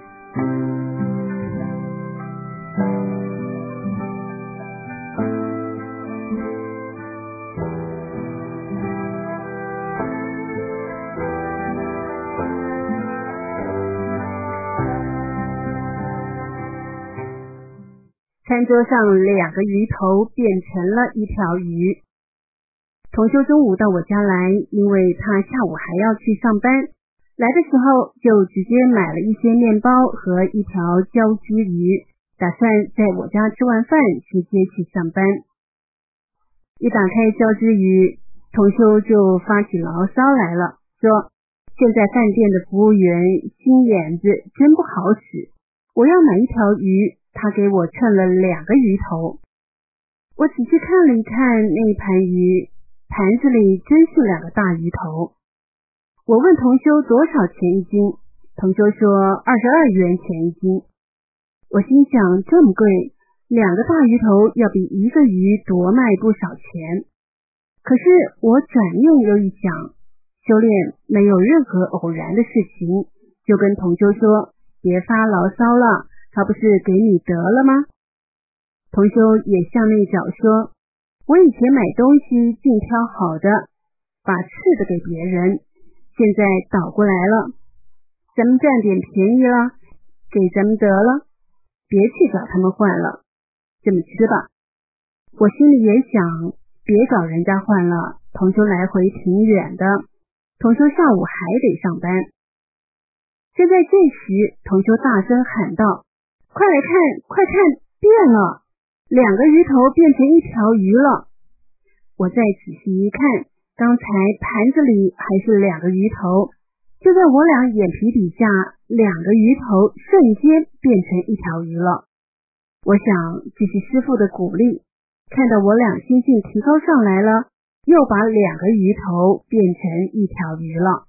餐桌上2个鱼头变成了1条鱼。同修中午到我家来，因为他下午还要去上班，来的时候就直接买了一些面包和1条胶鲫鱼，打算在我家吃完饭直接去上班。一打开胶鲫鱼，同修就发起牢骚来了，说现在饭店的服务员心眼子真不好使，我要买1条鱼，他给我称了2个鱼头。我仔细看了一看那一盘鱼，盘子里真是2个大鱼头。我问同修多少钱一斤，同修说22元钱一斤。我心想这么贵， 2个大鱼头要比1个鱼多卖不少钱。可是我转念又一想，修炼没有任何偶然的事情，就跟同修说，别发牢骚了，他不是给你得了吗？同修也向内找说，我以前买东西尽挑好的，把次的给别人，现在倒过来了，咱们占点便宜了，给咱们得了，别去找他们换了，这么吃吧。我心里也想，别找人家换了，同修来回挺远的，同修下午还得上班。就在这时，同修大声喊道，快来看，快看，变了，2个鱼头变成1条鱼了。我再仔细一看，刚才盘子里还是2个鱼头，就在我俩眼皮底下，2个鱼头瞬间变成1条鱼了。我想这是师父的鼓励，看到我俩心性提高上来了，又把2个鱼头变成1条鱼了。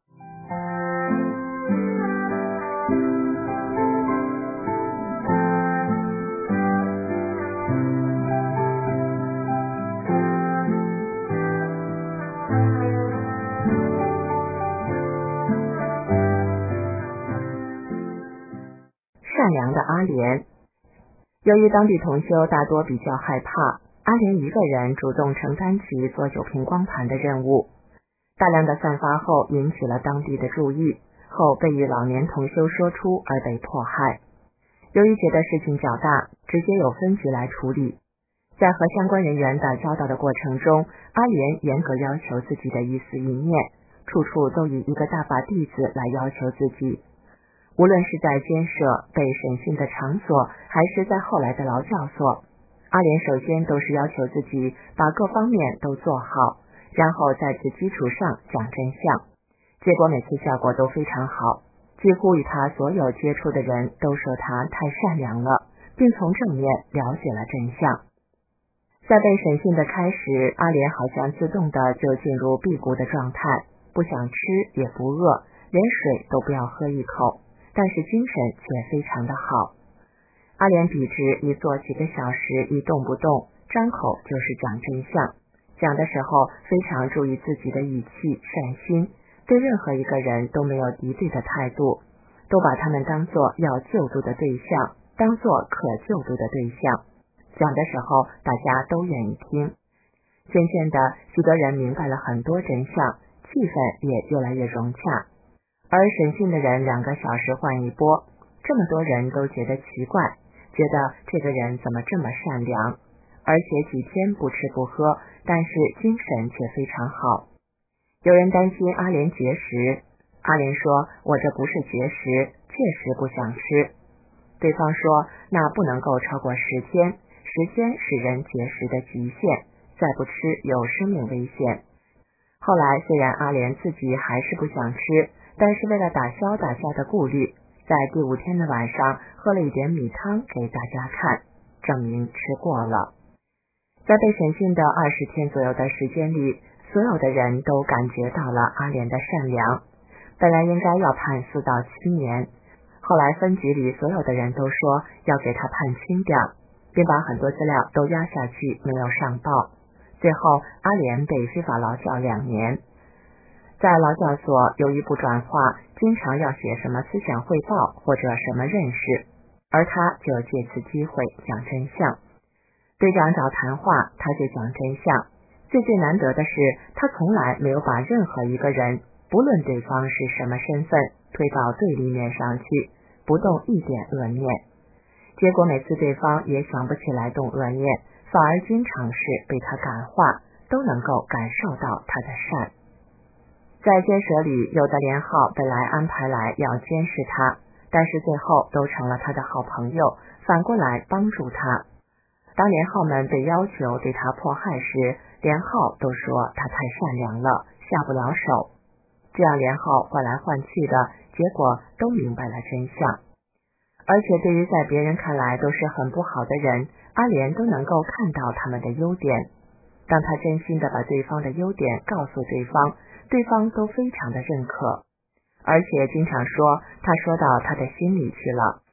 善良的阿莲。由于当地同修大多比较害怕，阿莲一个人主动承担起做酒瓶光盘的任务，大量的散发后引起了当地的注意，后被一老年同修说出而被迫害。由于觉得事情较大，直接由分局来处理。在和相关人员打交道的过程中，阿莲严格要求自己的一丝一念，处处都以一个大法弟子来要求自己。无论是在监舍、被审讯的场所，还是在后来的劳教所，阿莲首先都是要求自己把各方面都做好，然后在此基础上讲真相。结果每次效果都非常好，几乎与他所有接触的人都说他太善良了，并从正面了解了真相。在被审讯的开始，阿莲好像自动的就进入辟谷的状态，不想吃也不饿，连水都不要喝一口，但是精神却非常的好。阿莲笔直一坐几个小时，一动不动，张口就是讲真相，讲的时候非常注意自己的语气善心，对任何一个人都没有敌对的态度，都把他们当作要救度的对象，当作可救度的对象。讲的时候大家都愿意听。渐渐的，许多人明白了很多真相，气氛也越来越融洽。而审讯的人2个小时换一波，这么多人都觉得奇怪，觉得这个人怎么这么善良，而且几天不吃不喝，但是精神却非常好。有人担心阿莲绝食，阿莲说，我这不是绝食，确实不想吃。对方说，那不能够超过10天，时间是人绝食的极限，再不吃有生命危险。后来虽然阿莲自己还是不想吃，但是为了打消大家的顾虑，在第5天的晚上喝了一点米汤给大家看，证明吃过了。在被审讯的20天左右的时间里，所有的人都感觉到了阿莲的善良。本来应该要判4到7年，后来分局里所有的人都说要给他判轻点，并把很多资料都压下去，没有上报。最后阿莲被非法劳教2年。在劳教所，由于不转化，经常要写什么思想汇报或者什么认识，而他就借此机会讲真相。队长找谈话，他就讲真相。最难得的是，他从来没有把任何一个人，不论对方是什么身份，推到对立面上去，不动一点恶念。结果每次对方也想不起来动恶念，反而经常是被他感化，都能够感受到他的善。在监舍里，有的连号本来安排来要监视他，但是最后都成了他的好朋友，反过来帮助他。当连号们被要求对他迫害时，连号都说他太善良了，下不了手。这样连号换来换去的，结果都明白了真相。而且对于在别人看来都是很不好的人，阿莲都能够看到他们的优点。当他真心的把对方的优点告诉对方，对方都非常的认可，而且经常说他说到他的心里去了。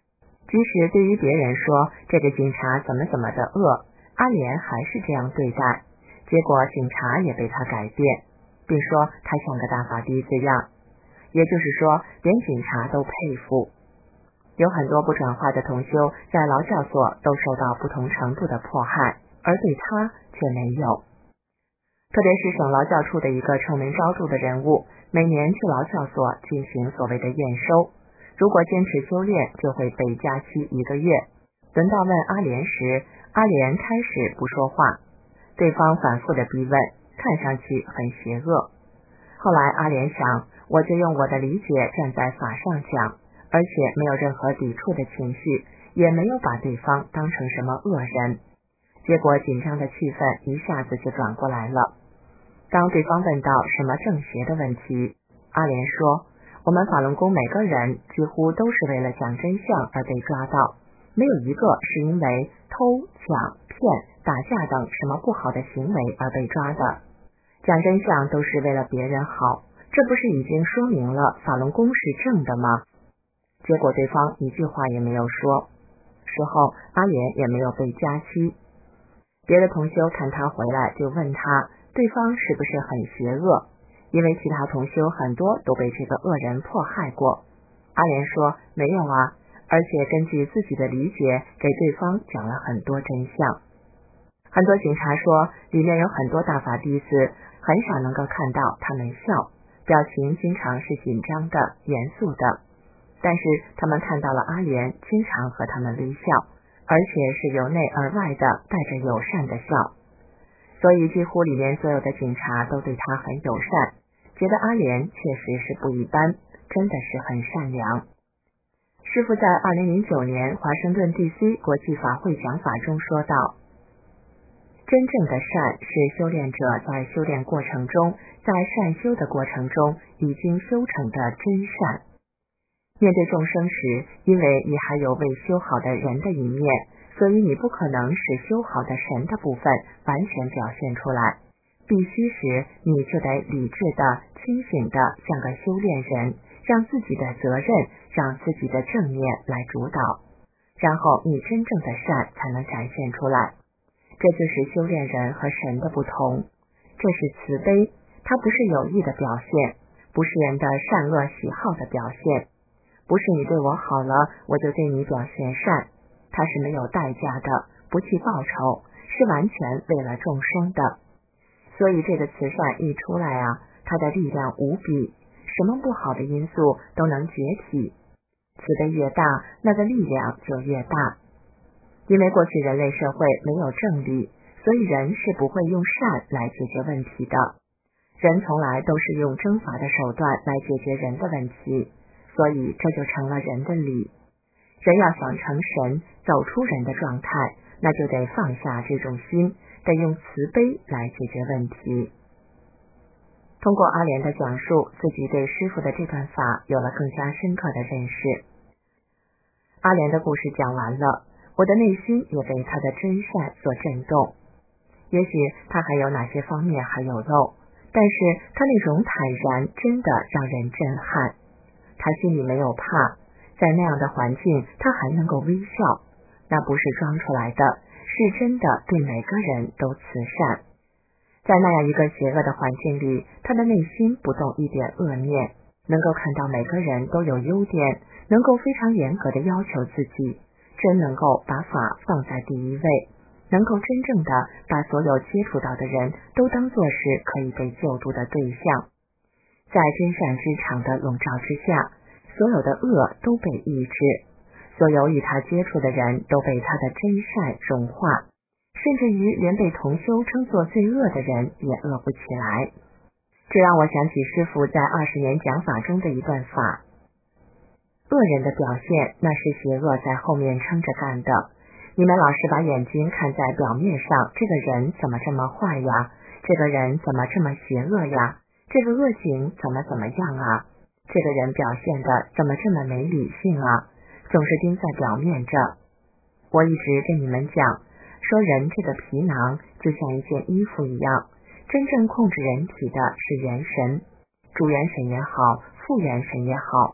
即使对于别人说这个警察怎么怎么的恶，阿莲还是这样对待，结果警察也被他改变，并说他像个大法弟子样，也就是说连警察都佩服。有很多不转化的同修在劳教所都受到不同程度的迫害，而对他却没有。特别是省劳教处的一个臭名昭著的人物，每年去劳教所进行所谓的验收，如果坚持修炼就会被加期1个月。轮到问阿莲时，阿莲开始不说话，对方反复的逼问，看上去很邪恶。后来阿莲想，我就用我的理解站在法上讲，而且没有任何抵触的情绪，也没有把对方当成什么恶人。结果紧张的气氛一下子就转过来了。当对方问到什么正邪的问题，阿莲说，我们法轮功每个人几乎都是为了讲真相而被抓到，没有一个是因为偷、抢、骗、打架等什么不好的行为而被抓的。讲真相都是为了别人好，这不是已经说明了法轮功是正的吗？结果对方一句话也没有说，事后阿莲也没有被加期。别的同修看他回来就问他，对方是不是很邪恶，因为其他同修很多都被这个恶人迫害过。阿莲说没有啊，而且根据自己的理解给对方讲了很多真相。很多警察说里面有很多大法弟子，很少能够看到他们笑，表情经常是紧张的、严肃的，但是他们看到了阿莲经常和他们微笑，而且是由内而外的带着友善的笑。所以几乎里面所有的警察都对他很友善，觉得阿莲确实是不一般，真的是很善良。师父在2009年华盛顿 DC 国际法会讲法中说道，真正的善是修炼者在修炼过程中，在善修的过程中已经修成的真善。面对众生时，因为你还有未修好的人的一面，所以你不可能使修好的神的部分完全表现出来，必须时你就得理智的、清醒的像个修炼人，让自己的责任，让自己的正念来主导，然后你真正的善才能展现出来。这就是修炼人和神的不同，这是慈悲，它不是有意的表现，不是人的善恶喜好的表现，不是你对我好了我就对你表现善，它是没有代价的，不计报酬，是完全为了众生的。所以这个慈善一出来啊，它的力量无比，什么不好的因素都能解体。慈悲越大，那个力量就越大。因为过去人类社会没有正理，所以人是不会用善来解决问题的。人从来都是用征伐的手段来解决人的问题，所以这就成了人的理。人要想成神，走出人的状态，那就得放下这种心，得用慈悲来解决问题。通过阿莲的讲述，自己对师父的这段法有了更加深刻的认识。阿莲的故事讲完了，我的内心也被他的真善所震动。也许他还有哪些方面还有漏，但是他那种坦然真的让人震撼。他心里没有怕，在那样的环境他还能够微笑，那不是装出来的，是真的对每个人都慈善。在那样一个邪恶的环境里，他的内心不动一点恶念，能够看到每个人都有优点，能够非常严格的要求自己，真能够把法放在第一位，能够真正的把所有接触到的人都当作是可以被救助的对象。在真善之场的笼罩之下，所有的恶都被抑制，所有与他接触的人都被他的真善融化，甚至于连被同修称作最恶的人也恶不起来。这让我想起师父在20年讲法中的一段法，恶人的表现，那是邪恶在后面撑着干的。你们老是把眼睛看在表面上，这个人怎么这么坏呀？这个人怎么这么邪恶呀？这个恶行怎么样啊？这个人表现的怎么这么没理性啊？总是盯在表面这。我一直跟你们讲，说人这个皮囊就像一件衣服一样，真正控制人体的是元神，主元神也好，副元神也好，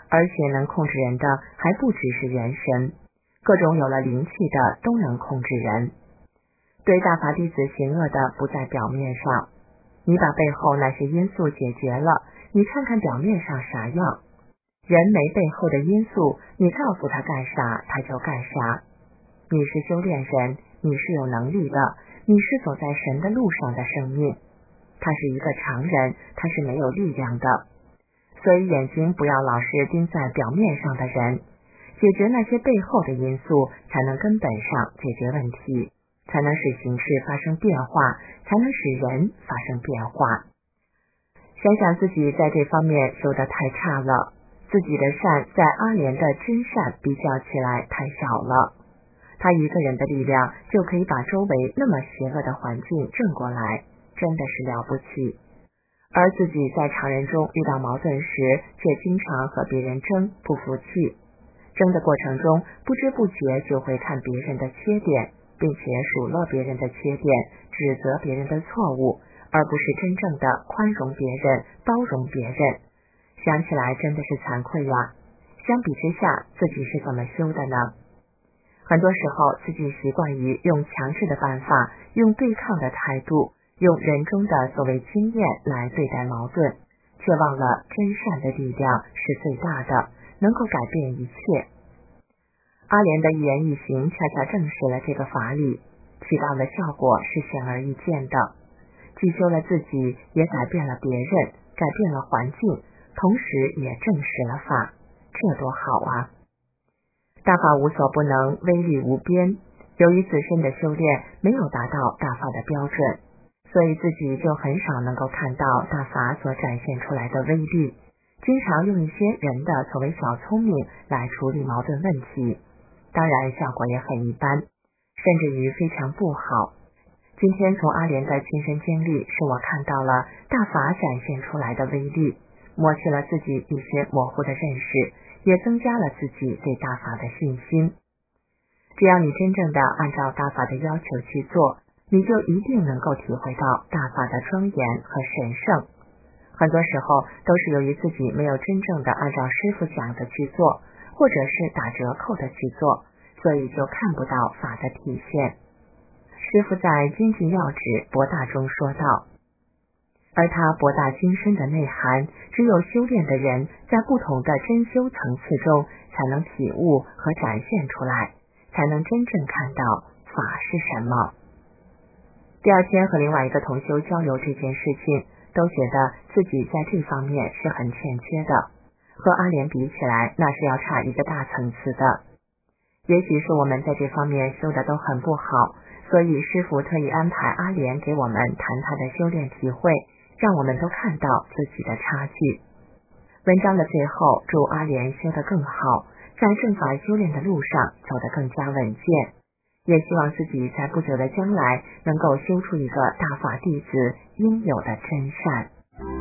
而且能控制人的还不只是元神，各种有了灵气的都能控制人。对大法弟子行恶的不在表面上，你把背后那些因素解决了，你看看表面上啥样。人没背后的因素，你告诉他干啥他就干啥。你是修炼人，你是有能力的，你是走在神的路上的生命。他是一个常人，他是没有力量的。所以眼睛不要老是盯在表面上的人，解决那些背后的因素，才能根本上解决问题，才能使形势发生变化，才能使人发生变化。想想自己在这方面修得太差了，自己的善在阿莲的真善比较起来太小了，他一个人的力量就可以把周围那么邪恶的环境正过来，真的是了不起。而自己在常人中遇到矛盾时，却经常和别人争，不服气。争的过程中，不知不觉就会看别人的缺点，并且数落别人的缺点，指责别人的错误，而不是真正的宽容别人，包容别人。想起来真的是惭愧呀。相比之下，自己是怎么修的呢？很多时候自己习惯于用强势的办法，用对抗的态度，用人中的所谓经验来对待矛盾，却忘了真善的力量是最大的，能够改变一切。阿莲的一言一行恰恰证实了这个法理，起到的效果是显而易见的，既修了自己，也改变了别人，改变了环境，同时也证实了法，这多好啊！大法无所不能，威力无边。由于自身的修炼没有达到大法的标准，所以自己就很少能够看到大法所展现出来的威力，经常用一些人的所谓小聪明来处理矛盾问题，当然效果也很一般，甚至于非常不好。今天从阿莲的亲身经历，使我看到了大法展现出来的威力，抹去了自己一些模糊的认识，也增加了自己对大法的信心。只要你真正的按照大法的要求去做，你就一定能够体会到大法的庄严和神圣。很多时候都是由于自己没有真正的按照师父讲的去做，或者是打折扣的去做，所以就看不到法的体现。师父在《精进要旨博大》中说道，而它博大精深的内涵，只有修炼的人在不同的真修层次中才能体悟和展现出来，才能真正看到法是什么。第二天和另外一个同修交流这件事情，都觉得自己在这方面是很欠缺的，和阿莲比起来，那是要差一个大层次的。也许是我们在这方面修的都很不好，所以师父特意安排阿莲给我们谈他的修炼体会，让我们都看到自己的差距。文章的最后，祝阿莲修得更好，在正法修炼的路上走得更加稳健，也希望自己在不久的将来能够修出一个大法弟子应有的真善。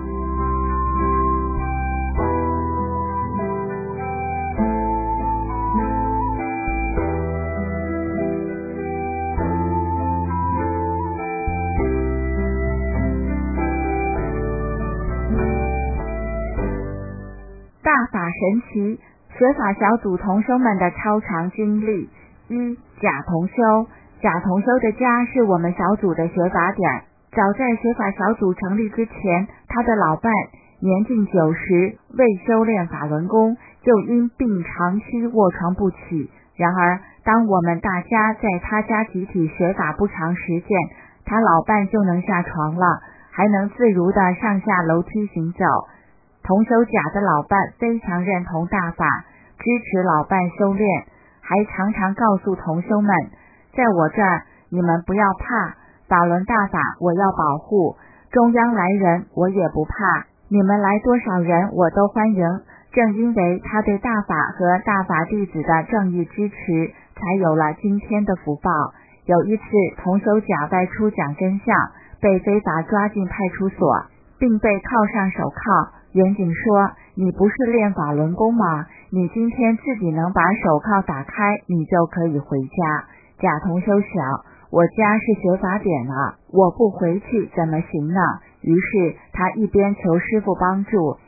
大法神奇，学法小组同修们的超常经历。一、贾同修。贾同修的家是我们小组的学法点。早在学法小组成立之前，他的老伴年近90，未修炼法轮功，就因病长期卧床不起。然而当我们大家在他家集体学法不长时间，他老伴就能下床了，还能自如地上下楼梯行走。同修甲的老伴非常认同大法，支持老伴修炼，还常常告诉同修们，在我这儿你们不要怕，法轮大法我要保护，中央来人我也不怕，你们来多少人我都欢迎。正因为他对大法和大法弟子的正义支持，才有了今天的福报。有一次同修甲外出讲真相，被非法抓进派出所，并被铐上手铐。员警说，你不是练法轮功吗？你今天自己能把手铐打开，你就可以回家。贾同修想，我家是学法点啊，我不回去怎么行呢？于是他一边求师父帮助，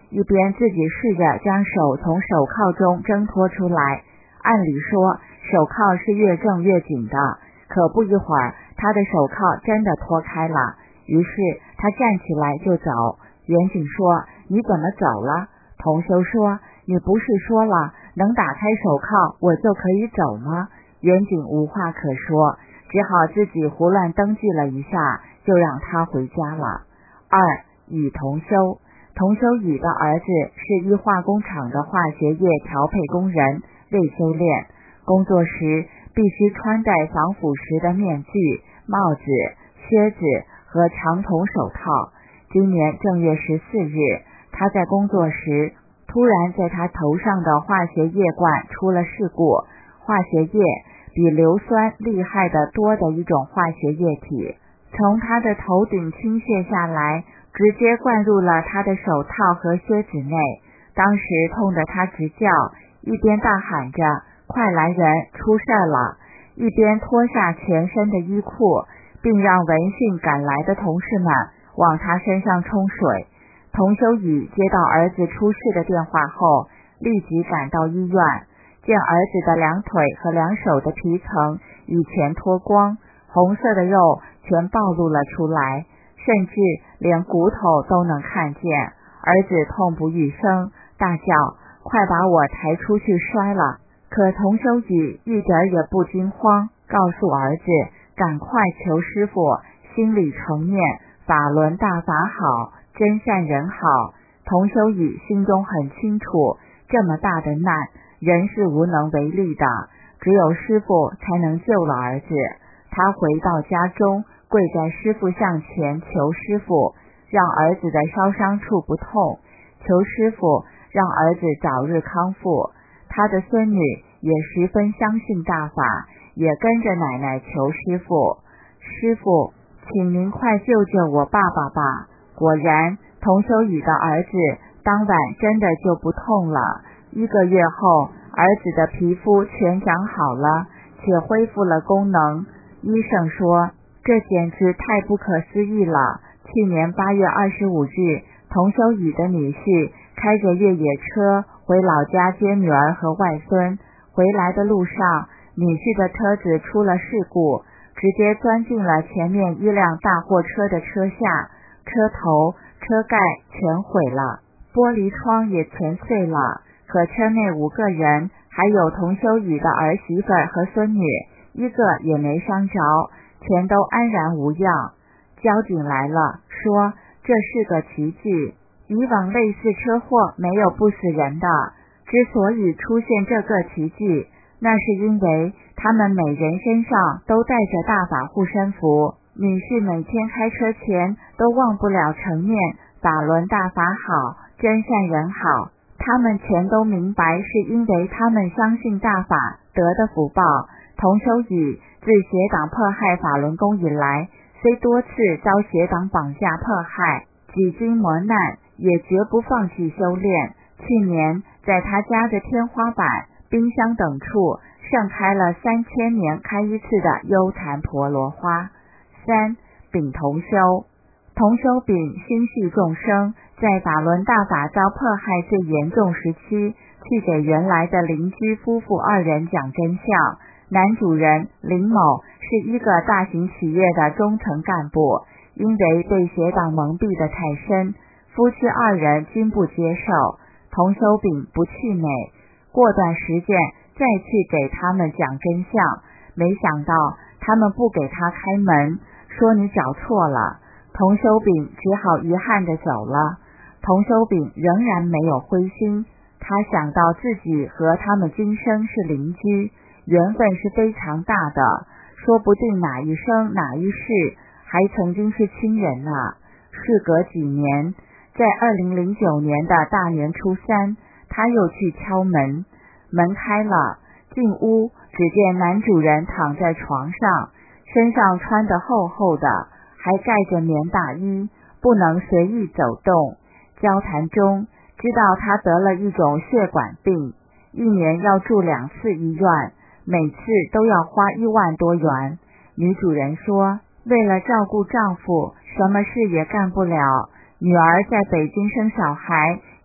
一边自己试着将手从手铐中挣脱出来。按理说手铐是越挣越紧的，可不一会儿他的手铐真的脱开了，于是他站起来就走。远景说：你怎么走了？同修说：你不是说了能打开手铐我就可以走吗？远景无话可说，只好自己胡乱登记了一下，就让他回家了。2. 乙同修。同修乙的儿子是一化工厂的化学液调配工人，未修炼，工作时必须穿戴防腐蚀的面具、帽子、靴子和长筒手套。今年正月14日，他在工作时，突然在他头上的化学液罐出了事故。化学液比硫酸厉害得多的一种化学液体，从他的头顶倾泻下来，直接灌入了他的手套和靴子内。当时痛得他直叫，一边大喊着快来人，出事了，一边脱下全身的衣裤，并让闻讯赶来的同事们往他身上冲水。同修乙接到儿子出事的电话后，立即赶到医院，见儿子的两腿和两手的皮层已全脱光，红色的肉全暴露了出来，甚至连骨头都能看见。儿子痛不欲生，大叫快把我抬出去摔了。可同修乙一点也不惊慌，告诉儿子赶快求师父，心里诚念法轮大法好，真善人好。同修乙心中很清楚，这么大的难人是无能为力的，只有师父才能救了儿子。他回到家中，跪在师父像前求师父让儿子的烧伤处不痛，求师父让儿子早日康复。他的孙女也十分相信大法，也跟着奶奶求师父，师父请您快救救我爸爸吧。果然同修乙的儿子当晚真的就不痛了，1个月后儿子的皮肤全长好了，且恢复了功能。医生说这简直太不可思议了。去年8月25日，同修乙的女婿开着越野车回老家接女儿和外孙，回来的路上，女婿的车子出了事故，直接钻进了前面一辆大货车的车下，车头、车盖全毁了，玻璃窗也全碎了。可车内5个人，还有同修乙的儿媳妇和孙女，一个也没伤着，全都安然无恙。交警来了，说这是个奇迹，以往类似车祸没有不死人的，之所以出现这个奇迹，那是因为他们每人身上都带着大法护身符，女婿每天开车前都忘不了诚念法轮大法好，真善人好。他们全都明白是因为他们相信大法得的福报。同修乙自邪党迫害法轮功以来，虽多次遭邪党绑架迫害，几经磨难，也绝不放弃修炼。去年在他家的天花板、冰箱等处盛开了3000年开一次的幽檀婆罗花。3. 丙同修。同修丙心系众生，在法轮大法遭迫害最严重时期，去给原来的邻居夫妇2人讲真相。男主人林某是一个大型企业的中层干部，因为被邪党蒙蔽得太深，夫妻2人均不接受。同修丙不气馁，过段时间再去给他们讲真相，没想到他们不给他开门，说你找错了。同修丙只好遗憾地走了。同修丙仍然没有灰心，他想到自己和他们今生是邻居，缘分是非常大的，说不定哪一生哪一世还曾经是亲人呢。事隔几年，在2009年的大年初3，他又去敲门，门开了，进屋只见男主人躺在床上，身上穿得厚厚的，还盖着棉大衣，不能随意走动。交谈中知道他得了一种血管病，1年要住2次医院，每次都要花1万多元。女主人说，为了照顾丈夫，什么事也干不了，女儿在北京生小孩，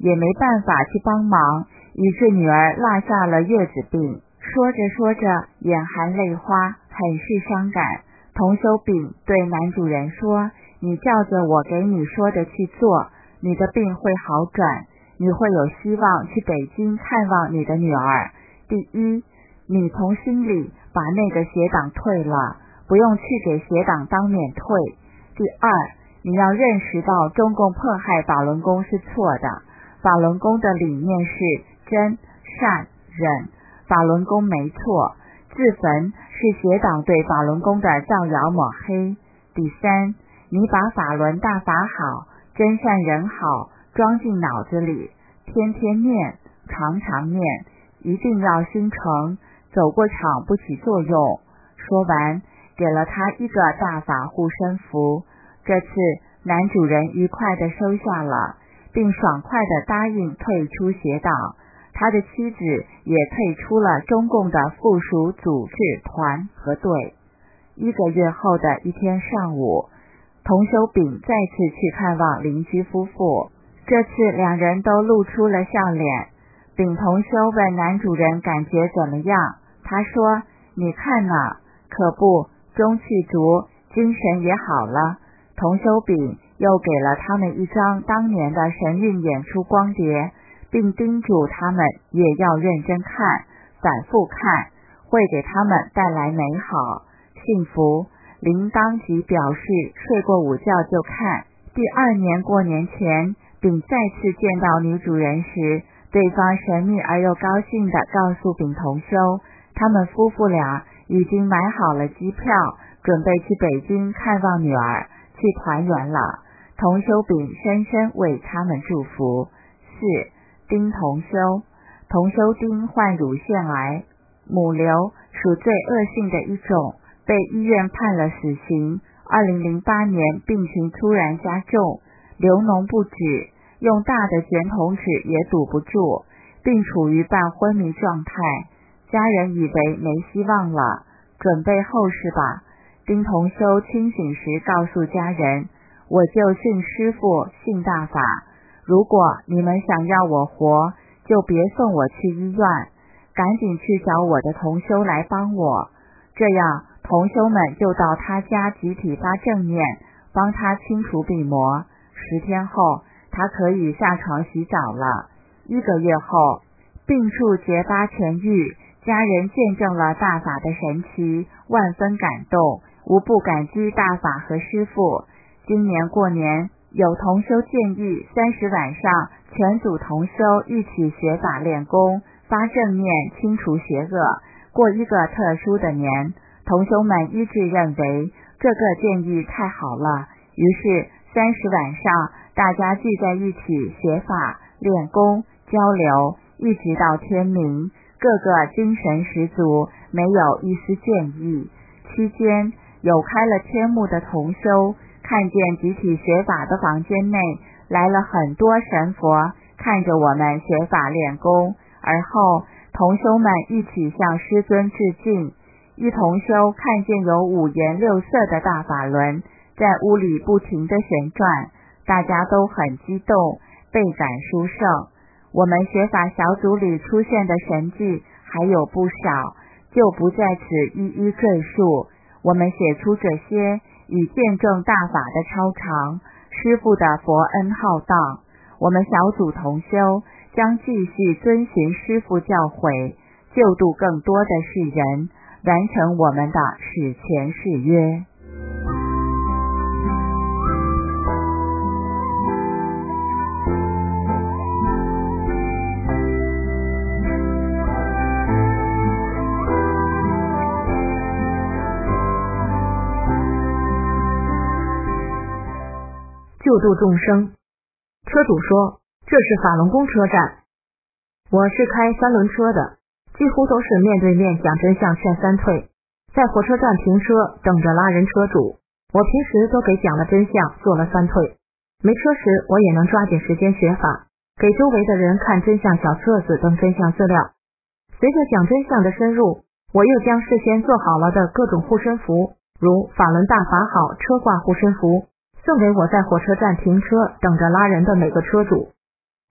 也没办法去帮忙，于是女儿落下了月子病。说着说着，眼含泪花，很是伤感。童修丙对男主人说：你照着我给你说的去做，你的病会好转，你会有希望去北京看望你的女儿。第一，你从心里把那个邪党退了，不用去给邪党当面退。第二，你要认识到中共迫害法轮功是错的，法轮功的理念是真、善、忍，法轮功没错，自焚是邪党对法轮功的造谣抹黑。第三，你把法轮大法好、真善人好装进脑子里，天天念，常常念，一定要心诚，走过场不起作用。说完，给了他一个大法护身符。这次男主人愉快地收下了，并爽快地答应退出邪党。他的妻子也退出了中共的附属组织团和队。1个月后的一天上午，童修丙再次去看望邻居夫妇，这次两人都露出了笑脸。丙童修问男主人感觉怎么样，他说：你看呢，可不，中气足，精神也好了。童修丙又给了他们一张当年的神韵演出光碟，并叮嘱他们也要认真看，反复看，会给他们带来美好、幸福。林当即表示睡过午觉就看。第2年过年前，丙再次见到女主人时，对方神秘而又高兴地告诉丙同修，他们夫妇俩已经买好了机票，准备去北京看望女儿，去团圆了。童修丙深深为他们祝福。4. 丁同修。童修丁患乳腺癌，母瘤属最恶性的一种，被医院判了死刑。2008年病情突然加重，流脓不止，用大的卷筒纸也堵不住，并处于半昏迷状态。家人以为没希望了，准备后事吧。丁同修清醒时告诉家人，我就信师父，信大法，如果你们想要我活，就别送我去医院，赶紧去找我的同修来帮我。这样同修们就到他家集体发正念，帮他清除病魔。10天后，他可以下床洗澡了。1个月后，病处结疤痊愈，家人见证了大法的神奇，万分感动，无不感激大法和师父。今年过年，有同修建议30晚上全组同修一起学法练功，发正念，清除邪恶，过一个特殊的年。同修们一致认为这个建议太好了，于是30晚上大家聚在一起学法练功交流，一直到天明，个个精神十足，没有一丝倦意。期间有开了天幕的同修看见集体学法的房间内来了很多神佛，看着我们学法练功，而后同修们一起向师尊致敬。一同修看见有5颜6色的大法轮在屋里不停地旋转，大家都很激动，倍感殊胜。我们学法小组里出现的神迹还有不少，就不在此一一赘述。我们写出这些，以见证大法的超常，师父的佛恩浩荡。我们小组同修将继续遵循师父教诲，救度更多的世人，完成我们的史前誓约。 救度众生。车主说，这是法轮功车站，我是开3轮车的，几乎都是面对面讲真相劝3退，在火车站停车等着拉人车主。我平时都给讲了真相做了3退，没车时我也能抓紧时间学法，给周围的人看真相小册子等真相资料。随着讲真相的深入，我又将事先做好了的各种护身符，如法轮大法好车挂护身符，送给我在火车站停车等着拉人的每个车主。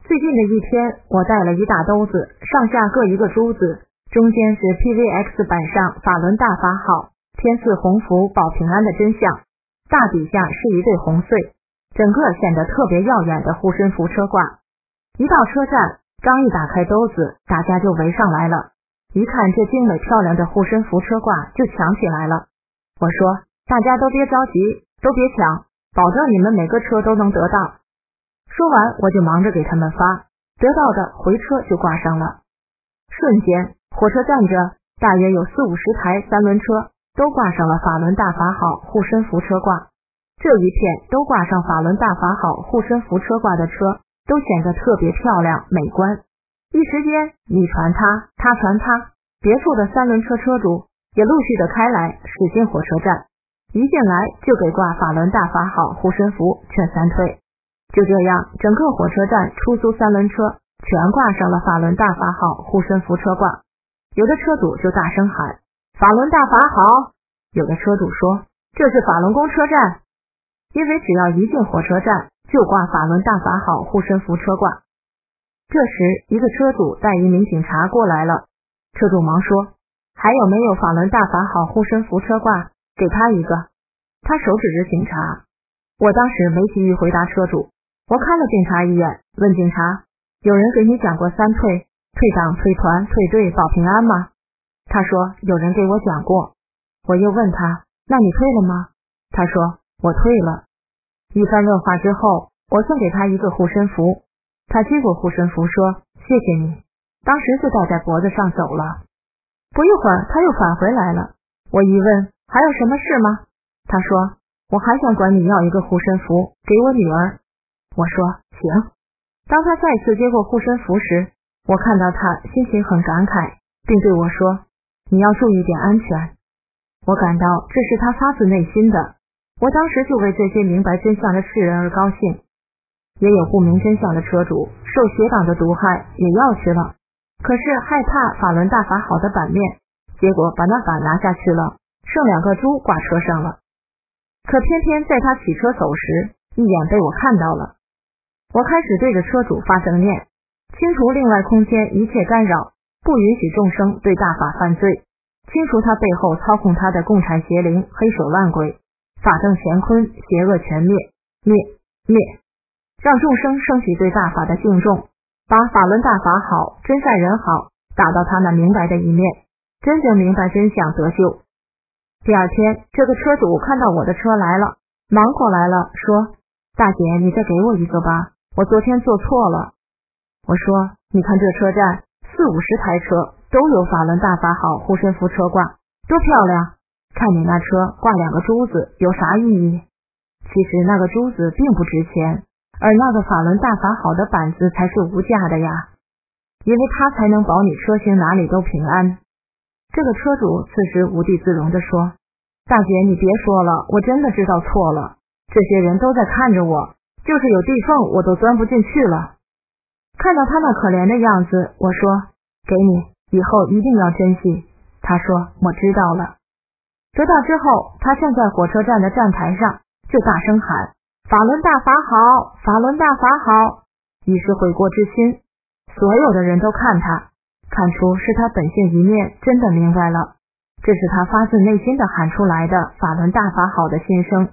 最近的一天，我带了一大兜子，上下各一个珠子，中间是 PVX 板上法轮大法好，天赐鸿福保平安的真相，大底下是一对红穗，整个显得特别耀眼的护身符车挂。一到车站，刚一打开兜子，大家就围上来了，一看这精美漂亮的护身符车挂就抢起来了。我说大家都别着急，都别抢，保证你们每个车都能得到。说完我就忙着给他们发，得到的回车就挂上了。瞬间火车站着大约有40-50台三轮车都挂上了法轮大法好护身符车挂，这一片都挂上法轮大法好护身符车挂的车都显得特别漂亮美观。一时间你传他，他传他，别处的三轮车车主也陆续的开来驶进火车站，一进来就给挂法轮大法好护身符劝三退。就这样，整个火车站出租三轮车全挂上了法轮大法好护身符车挂。有的车主就大声喊法轮大法好，有的车主说这是法轮功车站，因为只要一进火车站就挂法轮大法好护身符车挂。这时一个车主带一名警察过来了，车主忙说还有没有法轮大法好护身符车挂，给他一个。他手指着警察，我当时没急于回答车主，我看了警察一眼，问警察有人给你讲过三退，退党退团退队保平安吗？他说有人给我讲过。我又问他那你退了吗？他说我退了。一番问话之后，我送给他一个护身符，他接过护身符说谢谢你，当时就戴在脖子上走了。不一会儿他又返回来了，我一问还有什么事吗？他说我还想管你要一个护身符给我女儿。我说行。当他再次接过护身符时，我看到他心情很感慨，并对我说你要注意点安全。我感到这是他发自内心的，我当时就为这些明白真相的世人而高兴。也有不明真相的车主受邪党的毒害也要去了，可是害怕法轮大法好的版面，结果把那版拿下去了，剩2个珠挂车上了。可偏偏在他起车走时，一眼被我看到了。我开始对着车主发正念，清除另外空间一切干扰，不允许众生对大法犯罪，清除他背后操控他的共产邪灵黑手烂鬼，法正乾坤，邪恶全灭，灭，让众生升起对大法的敬重，把法轮大法好，真善人好打到他那明白的一面，真正明白真相得救。第二天，这个车主看到我的车来了，忙过来了，说大姐你再给我一个吧，我昨天做错了。我说你看这车站40-50台车都有法轮大法好护身符车挂，多漂亮，看你那车挂2个珠子有啥意义？其实那个珠子并不值钱，而那个法轮大法好的板子才是无价的呀，因为它才能保你车行哪里都平安。这个车主此时无地自容地说大姐你别说了，我真的知道错了，这些人都在看着我，就是有地缝我都钻不进去了。看到他那可怜的样子，我说给你，以后一定要珍惜。他说我知道了。得到之后，他站在火车站的站台上就大声喊法轮大法好，法轮大法好，以示悔过之心。所有的人都看他，看出是他本性一面真的明白了，这是他发自内心的喊出来的法轮大法好的心声。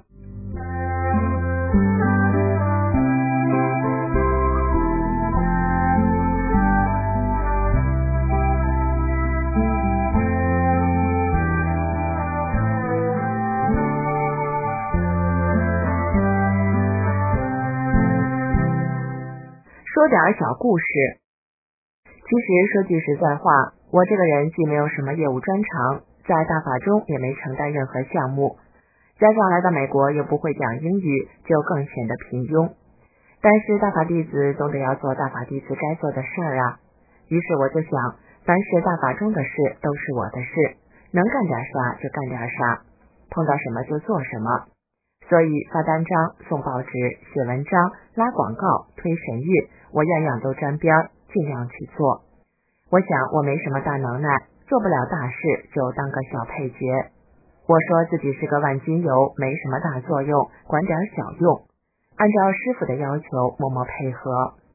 说点小故事。其实说句实在话，我这个人既没有什么业务专长，在大法中也没承担任何项目，加上来到美国又不会讲英语，就更显得平庸。但是大法弟子总得要做大法弟子该做的事儿啊，于是我就想，凡是大法中的事都是我的事，能干点啥就干点啥，碰到什么就做什么。所以发单张、送报纸、写文章、拉广告、推神谕，我样样都沾边，尽量去做。我想我没什么大能耐，做不了大事，就当个小配角。我说自己是个万金油，没什么大作用，管点小用，按照师傅的要求默默配合。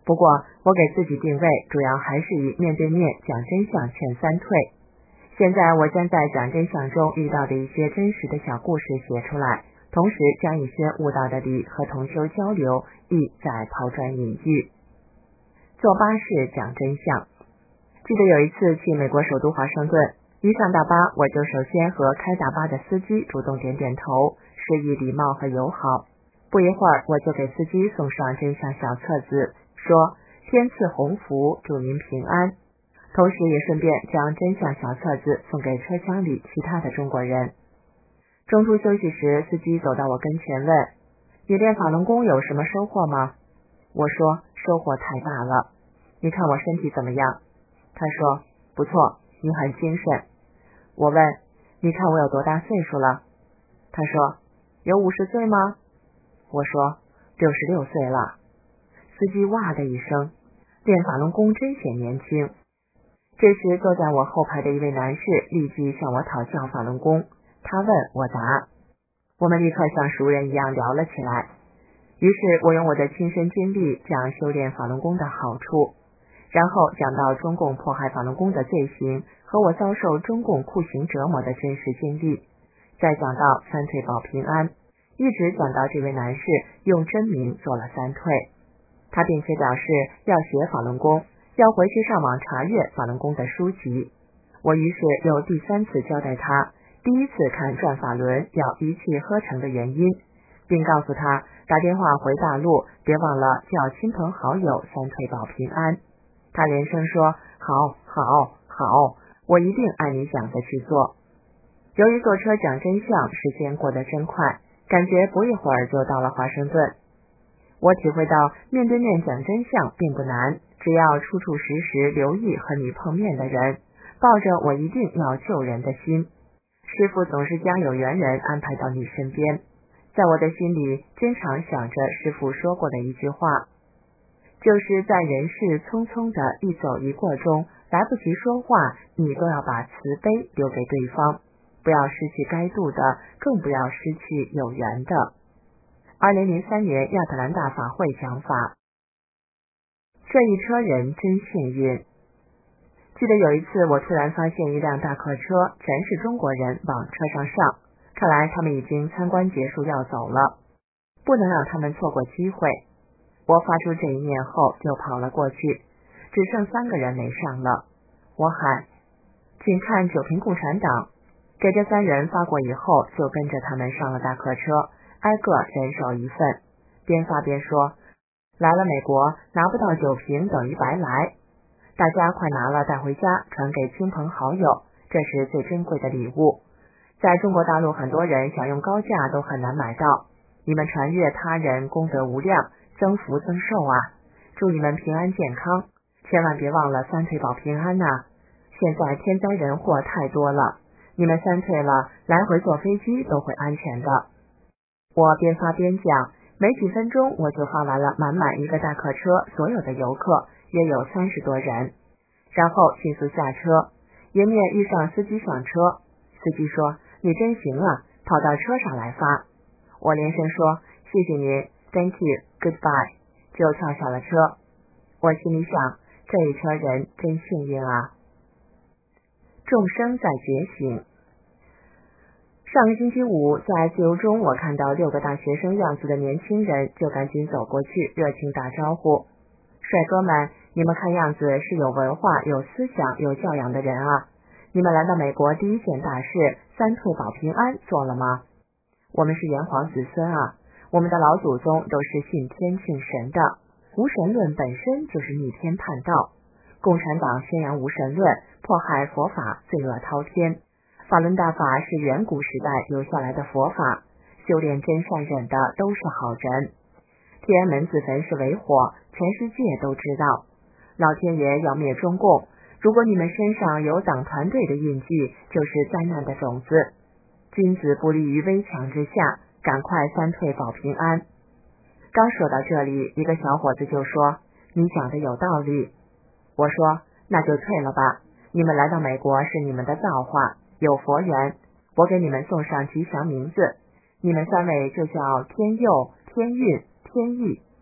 不过我给自己定位主要还是以面对面讲真相劝三退。现在我将在讲真相中遇到的一些真实的小故事写出来，同时将一些悟道的理和同修交流，意在抛砖引玉。坐巴士讲真相。记得有一次去美国首都华盛顿，一上大巴我就首先和开大巴的司机主动点点头，示意礼貌和友好。不一会儿我就给司机送上真相小册子，说天赐鸿福，祝您平安，同时也顺便将真相小册子送给车厢里其他的中国人。中途休息时，司机走到我跟前问，你练法轮功有什么收获吗？我说收获太大了，你看我身体怎么样？他说不错，你很精神。我问你看我有多大岁数了？他说有50岁吗？我说66岁了。司机哇的一声，练法轮功真显年轻。这时坐在我后排的一位男士立即向我讨教法轮功，他问我答，我们立刻像熟人一样聊了起来。于是我用我的亲身经历讲修炼法轮功的好处，然后讲到中共迫害法轮功的罪行和我遭受中共酷刑折磨的真实经历，再讲到三退保平安，一直讲到这位男士用真名做了三退。他并且表示要学法轮功，要回去上网查阅法轮功的书籍。我于是又第3次交代他第一次看转法轮要一气呵成的原因，并告诉他打电话回大陆别忘了叫亲朋好友三退保平安。他连声说好好好，我一定按你讲的去做。由于坐车讲真相，时间过得真快，感觉不一会儿就到了华盛顿。我体会到面对面讲真相并不难，只要处处时时留意和你碰面的人，抱着我一定要救人的心，师父总是将有缘人安排到你身边。在我的心里经常想着师父说过的一句话，就是在人世匆匆的一走一过中，来不及说话，你都要把慈悲留给对方，不要失去该度的，更不要失去有缘的。2003年亚特兰大法会讲法，这一车人真幸运。记得有一次我突然发现一辆大客车全是中国人往车上上，看来他们已经参观结束要走了，不能让他们错过机会。我发出这一念后就跑了过去，只剩3个人没上了。我喊请看九瓶共产党，给这3人发过以后，就跟着他们上了大客车，挨个人手一份，边发边说来了美国拿不到酒瓶等于白来，大家快拿了带回家传给亲朋好友，这是最珍贵的礼物，在中国大陆很多人想用高价都很难买到，你们传阅他人功德无量，增福增寿啊，祝你们平安健康，千万别忘了三退保平安啊，现在天灾人祸太多了，你们三退了来回坐飞机都会安全的。我边发边讲，没几分钟我就发完了满满一个大客车所有的游客，约有30多人，然后迅速下车，迎面遇上司机上车，司机说你真行啊，跑到车上来发。我连声说谢谢您 Thank you Goodbye， 就跳下了车。我心里想这一车人真幸运啊。众生在觉醒。上个星期五在自由中，我看到6个大学生样子的年轻人，就赶紧走过去热情打招呼，帅哥们，你们看样子是有文化有思想有教养的人啊，你们来到美国第一件大事三退保平安做了吗？我们是炎黄子孙啊，我们的老祖宗都是信天信神的，无神论本身就是逆天叛道，共产党宣扬无神论，迫害佛法，罪恶滔天，法轮大法是远古时代留下来的佛法，修炼真善忍的都是好人，天安门自焚是为火，全世界都知道，老天爷要灭中共，如果你们身上有党团队的印记，就是灾难的种子，君子不立于危墙之下，赶快三退保平安。刚说到这里，一个小伙子就说你讲的有道理。我说那就退了吧，你们来到美国是你们的造化，有佛缘，我给你们送上吉祥名字，你们3位就叫天佑、天运、天意。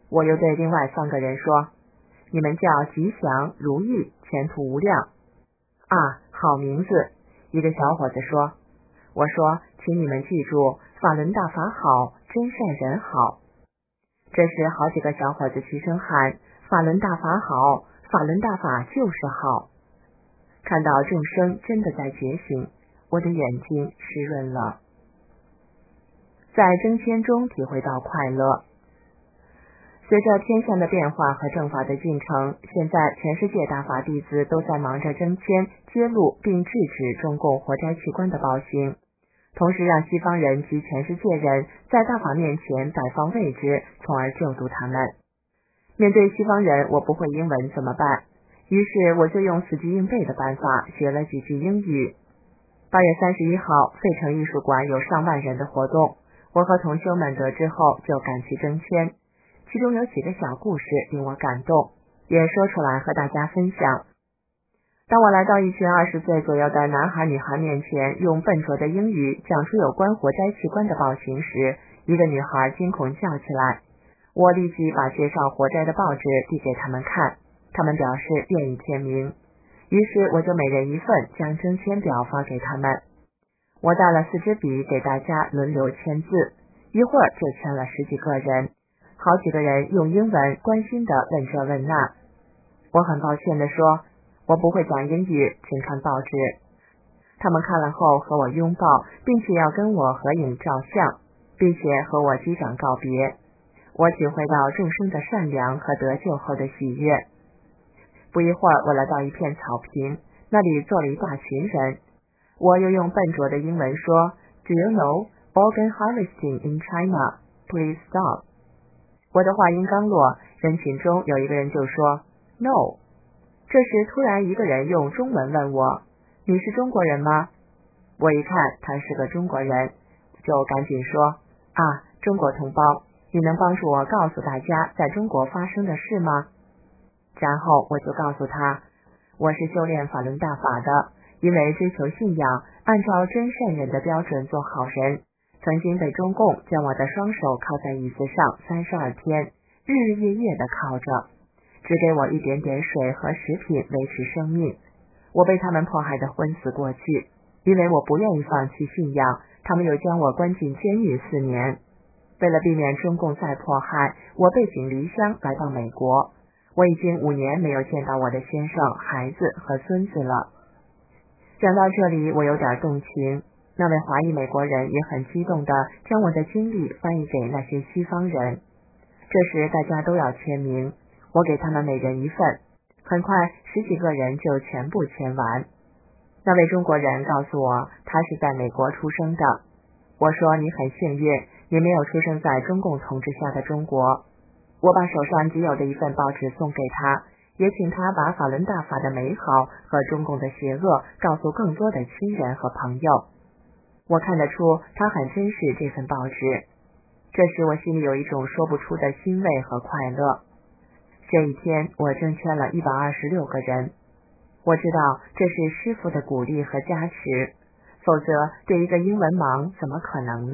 我又对另外3个人说，你们叫吉祥、如意、前途无量。啊，好名字。一个小伙子说。我说，请你们记住，法轮大法好，真善人好。这时好几个小伙子齐声喊，法轮大法好，法轮大法就是好。看到众生真的在觉醒，我的眼睛湿润了。在争签中体会到快乐。随着天象的变化和正法的进程，现在全世界大法弟子都在忙着争签、揭露并制止中共活摘器官的暴行，同时让西方人及全世界人在大法面前摆放位置，从而救度他们。面对西方人，我不会英文怎么办？于是我就用死记硬背的办法学了几句英语。8月31号，费城艺术馆有上万人的活动，我和同修们得知后就赶去争签。其中有几个小故事令我感动，也说出来和大家分享。当我来到一群20岁左右的男孩女孩面前，用笨拙的英语讲出有关活摘器官的暴行时，一个女孩惊恐叫起来。我立即把介绍活摘的报纸递给他们看，他们表示愿意签名，于是我就每人一份将征签表发给他们。我带了4支笔给大家轮流签字，一会儿就签了10几个人。好几个人用英文关心地问这问那。我很抱歉地说，我不会讲英语，请看报纸。他们看了后和我拥抱，并且要跟我合影照相，并且和我击掌告别。我体会到众生的善良和得救后的喜悦。不一会儿，我来到一片草坪，那里坐了一大群人。我又用笨拙的英文说 Do you know organ harvesting in China? Please stop. 我的话音刚落，人群中有一个人就说 No。 这时突然一个人用中文问我，你是中国人吗？我一看他是个中国人，就赶紧说，啊，中国同胞，你能帮助我告诉大家在中国发生的事吗？然后我就告诉他，我是修炼法轮大法的，因为追求信仰，按照真善人的标准做好人，曾经被中共将我的双手铐在椅子上32天，日日夜夜地铐着，只给我一点点水和食品维持生命。我被他们迫害得昏死过去，因为我不愿意放弃信仰，他们又将我关进监狱4年。为了避免中共再迫害，我背井离乡来到美国。我已经5年没有见到我的先生、孩子和孙子了。讲到这里，我有点动情。那位华裔美国人也很激动地将我的经历翻译给那些西方人。这时大家都要签名，我给他们每人一份，很快10几个人就全部签完。那位中国人告诉我，他是在美国出生的。我说，你很幸运，你没有出生在中共统治下的中国。我把手上仅有的一份报纸送给他，也请他把法轮大法的美好和中共的邪恶告诉更多的亲人和朋友。我看得出他很珍视这份报纸，这时我心里有一种说不出的欣慰和快乐。这一天我征签了126个人，我知道这是师父的鼓励和加持，否则对一个英文盲怎么可能呢？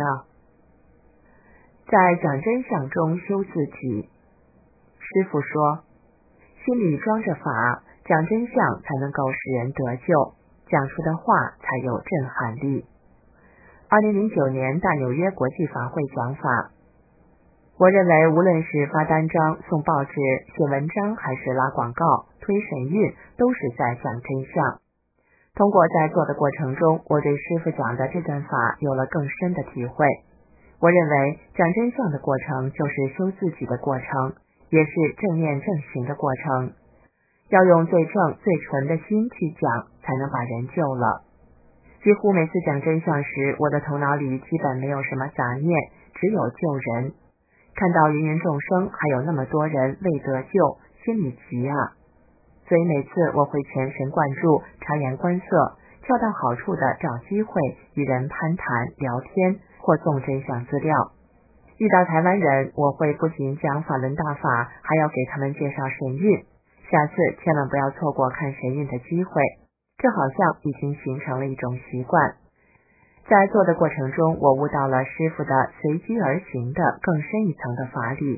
在讲真相中修自己。师父说，心里装着法，讲真相才能够使人得救，讲出的话才有震撼力。2009年大纽约国际法会讲法，我认为无论是发单张、送报纸、写文章，还是拉广告、推神韵，都是在讲真相。通过在做的过程中，我对师父讲的这段法有了更深的体会。我认为讲真相的过程就是修自己的过程，也是正念正行的过程。要用最正最纯的心去讲，才能把人救了。几乎每次讲真相时，我的头脑里基本没有什么杂念，只有救人。看到芸芸众生还有那么多人未得救，心里急啊！所以每次我会全神贯注，察言观色，恰到好处的找机会与人攀谈聊天或送真相资料。遇到台湾人，我会不仅讲法轮大法，还要给他们介绍神韵。下次千万不要错过看神韵的机会，这好像已经形成了一种习惯。在做的过程中，我悟到了师父的随机而行的更深一层的法理，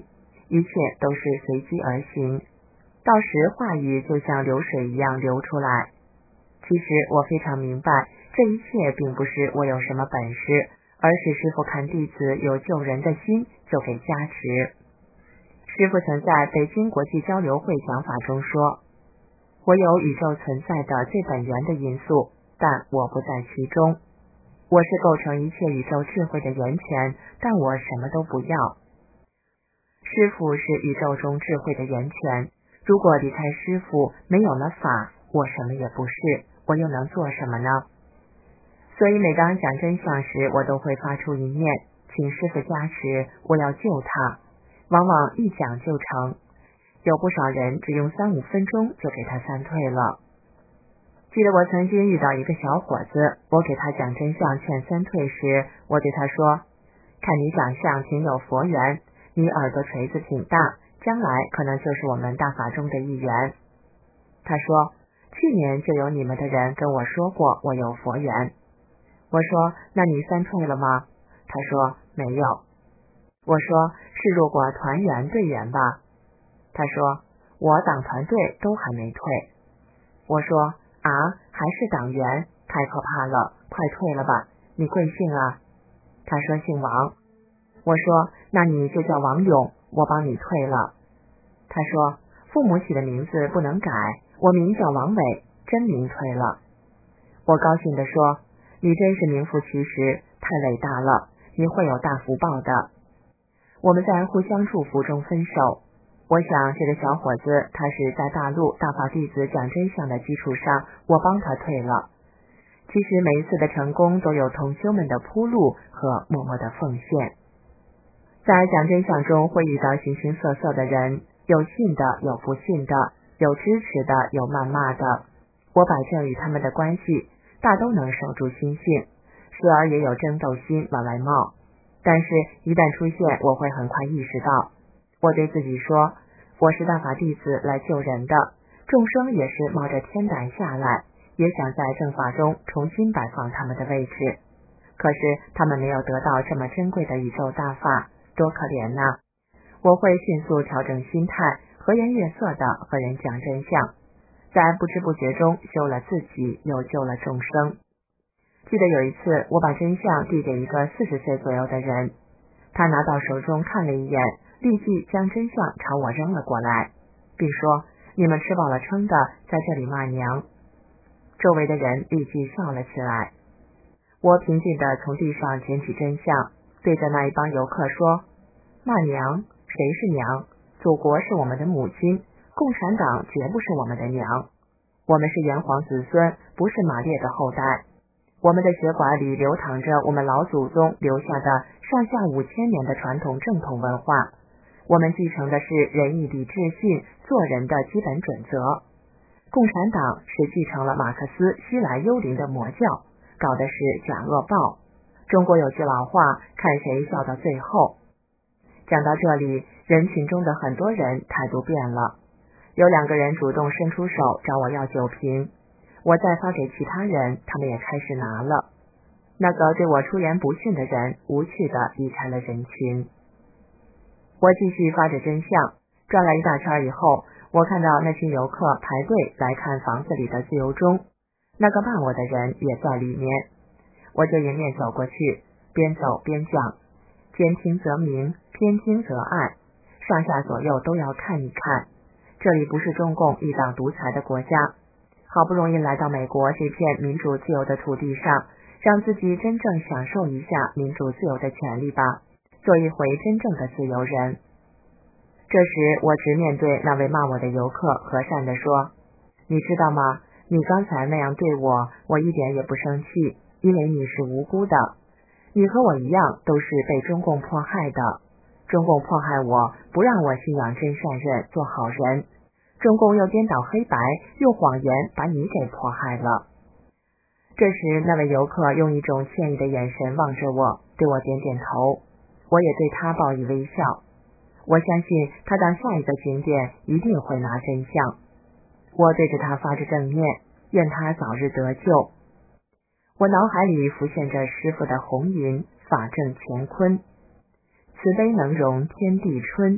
一切都是随机而行，到时话语就像流水一样流出来。其实我非常明白，这一切并不是我有什么本事，而是师父看弟子有救人的心，就给加持。师父曾在北京国际交流会讲法中说，我有宇宙存在的最本源的因素，但我不在其中。我是构成一切宇宙智慧的源泉，但我什么都不要。师父是宇宙中智慧的源泉，如果离开师父，没有了法，我什么也不是，我又能做什么呢？所以每当讲真相时，我都会发出一念，请师父加持，我要救他。往往一讲就成，有不少人只用3-5分钟就给他三退了。记得我曾经遇到一个小伙子，我给他讲真相劝三退时，我对他说，看你长相挺有佛缘，你耳朵垂子挺大，将来可能就是我们大法中的一员。他说，去年就有你们的人跟我说过我有佛缘。我说，那你三退了吗？他说，没有。我说，是入过团员队员吧？他说，我党团队都还没退。我说，啊，还是党员，太可怕了，快退了吧，你贵姓啊？他说姓王。我说，那你就叫王勇，我帮你退了。他说，父母起的名字不能改，我名叫王伟，真名退了。我高兴地说，你真是名副其实，太伟大了，你会有大福报的。我们在互相祝福中分手。我想这个小伙子他是在大陆大法弟子讲真相的基础上，我帮他退了。其实每一次的成功都有同修们的铺路和默默的奉献。在讲真相中会遇到形形色色的人，有信的，有不信的，有支持的，有谩骂的。我摆正与他们的关系，大都能守住心性，时而也有争斗心往外冒。但是一旦出现，我会很快意识到，我对自己说，我是大法弟子来救人的，众生也是冒着天胆下来，也想在正法中重新摆放他们的位置。可是他们没有得到这么珍贵的宇宙大法，多可怜呐！我会迅速调整心态，和颜悦色地和人讲真相，在不知不觉中修了自己，又救了众生。记得有一次，我把真相递给一个40岁左右的人，他拿到手中看了一眼，立即将真相朝我扔了过来，并说，你们吃饱了撑的在这里骂娘。周围的人立即笑了起来。我平静地从地上捡起真相，对着那一帮游客说，骂娘？谁是娘？祖国是我们的母亲，共产党绝不是我们的娘。我们是炎黄子孙，不是马列的后代。我们的血管里流淌着我们老祖宗留下的上下5000年的传统正统文化，我们继承的是仁义礼智信做人的基本准则。共产党是继承了马克思西来幽灵的魔教，搞的是假恶报。中国有句老话，看谁笑到最后。讲到这里，人群中的很多人态度变了，有2个人主动伸出手找我要酒瓶，我再发给其他人，他们也开始拿了。那个对我出言不逊的人无趣地离开了人群。我继续发着真相，转了一大圈以后，我看到那群游客排队来看房子里的自由钟，那个骂我的人也在里面。我就迎面走过去，边走边讲，兼听则明，偏听则暗，上下左右都要看一看。这里不是中共一党独裁的国家，好不容易来到美国这片民主自由的土地上，让自己真正享受一下民主自由的权利吧，做一回真正的自由人。这时我直面对那位骂我的游客，和善地说，你知道吗？你刚才那样对我，我一点也不生气，因为你是无辜的。你和我一样都是被中共迫害的，中共迫害我，不让我信仰真善忍，做好人。中共又颠倒黑白，用谎言把你给迫害了。这时那位游客用一种歉意的眼神望着我，对我点点头，我也对他报以微笑。我相信他到下一个景点一定会拿真相。我对着他发着正念，愿他早日得救。我脑海里浮现着师父的红云，法正乾坤，慈悲能容天地春，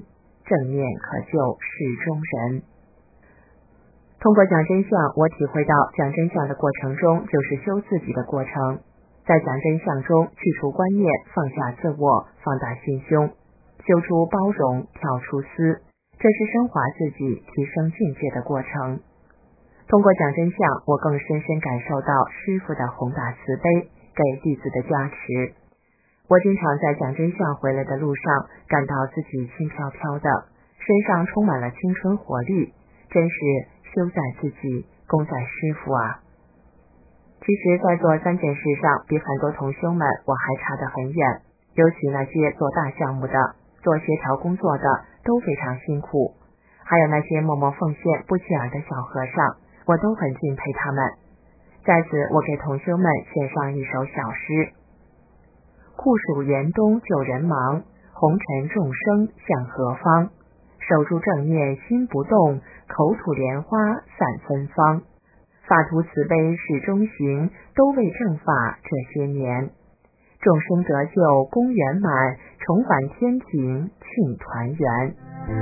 正念可救世中人。通过讲真相，我体会到讲真相的过程中就是修自己的过程，在讲真相中去除观念，放下自我，放大心胸，修出包容，跳出私，这是升华自己，提升境界的过程。通过讲真相，我更深深感受到师父的宏大慈悲给弟子的加持。我经常在讲真相回来的路上感到自己轻飘飘的，身上充满了青春活力，真是修在自己，功在师父啊。其实在做3件事上比很多同修们我还差得很远，尤其那些做大项目的，做协调工作的都非常辛苦，还有那些默默奉献不起眼的小和尚，我都很敬佩他们。在此我给同修们献上一首小诗：酷暑严冬救人忙，红尘众生向何方？守住正念心不动，口吐莲花散芬芳。法图慈悲始终行，都为正法这些年。众生得救功圆满，重返天庭庆团圆。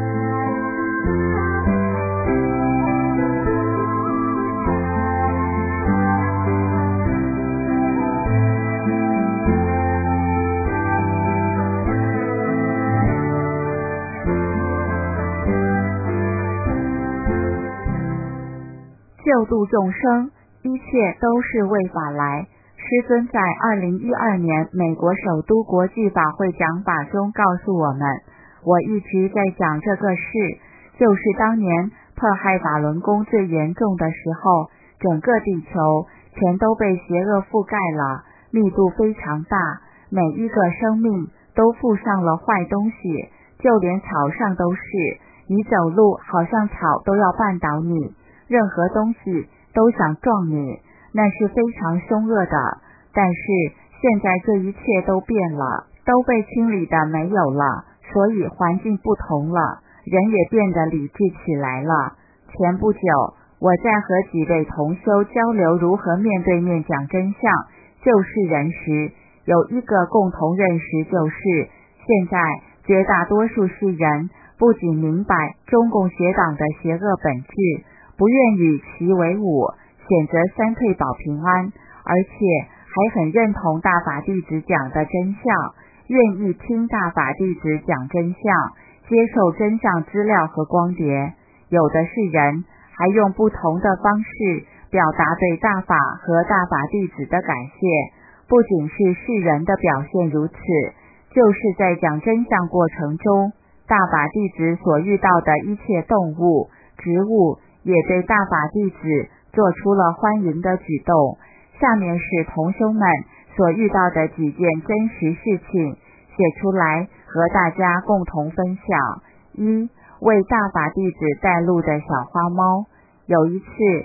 救度众生，一切都是为法来。师尊在2012年美国首都国际法会讲法中告诉我们，我一直在讲这个事，就是当年迫害法轮功最严重的时候，整个地球全都被邪恶覆盖了，密度非常大，每一个生命都附上了坏东西，就连草上都是，你走路好像草都要绊倒你，任何东西都想撞你，那是非常凶恶的。但是现在这一切都变了，都被清理的没有了，所以环境不同了，人也变得理智起来了。前不久我在和几位同修交流如何面对面讲真相救世人时，有一个共同认识，就是现在绝大多数世人不仅明白中共邪党的邪恶本质，不愿与其为伍，选择三退保平安，而且还很认同大法弟子讲的真相，愿意听大法弟子讲真相，接受真相资料和光碟。有的是人还用不同的方式表达对大法和大法弟子的感谢，不仅是世人的表现如此，就是在讲真相过程中，大法弟子所遇到的一切动物、植物也对大法弟子做出了欢迎的举动。下面是同修们所遇到的几件真实事情，写出来和大家共同分享。一、为大法弟子带路的小花猫。有一次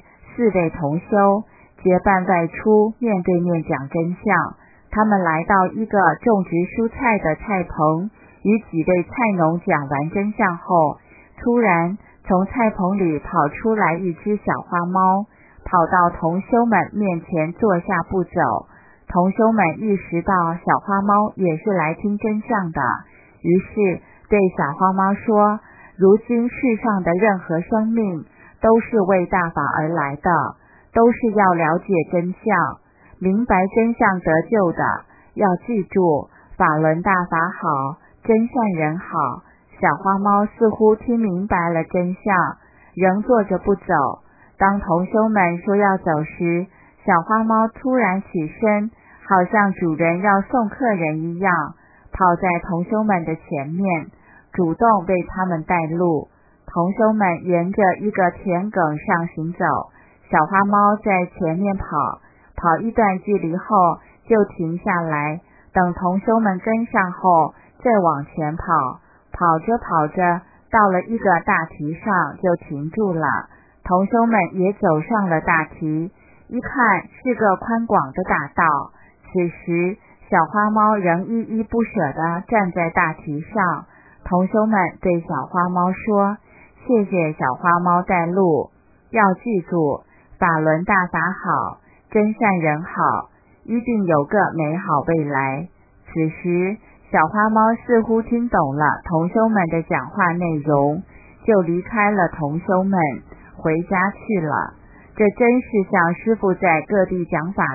4位同修结伴外出，面对面讲真相。他们来到一个种植蔬菜的菜棚，与几位菜农讲完真相后，突然从菜棚里跑出来一只小花猫，跑到同修们面前坐下不走。同修们意识到小花猫也是来听真相的，于是对小花猫说，如今世上的任何生命都是为大法而来的，都是要了解真相，明白真相得救的。要记住，法轮大法好，真善人好。小花猫似乎听明白了真相，仍坐着不走。当同修们说要走时，小花猫突然起身，好像主人要送客人一样，跑在同修们的前面，主动为他们带路。同修们沿着一个田埂上行走，小花猫在前面跑一段距离后就停下来，等同修们跟上后再往前跑着到了一个大堤上就停住了。同修们也走上了大堤，一看是个宽广的大道。此时小花猫仍依依不舍地站在大堤上。同修们对小花猫说，谢谢小花猫带路，要记住，法轮大法好，真善人好，一定有个美好未来。此时小花猫似乎听懂了同修们的讲话内容，就离开了同修们，回家去了。这真是像师父在各地讲法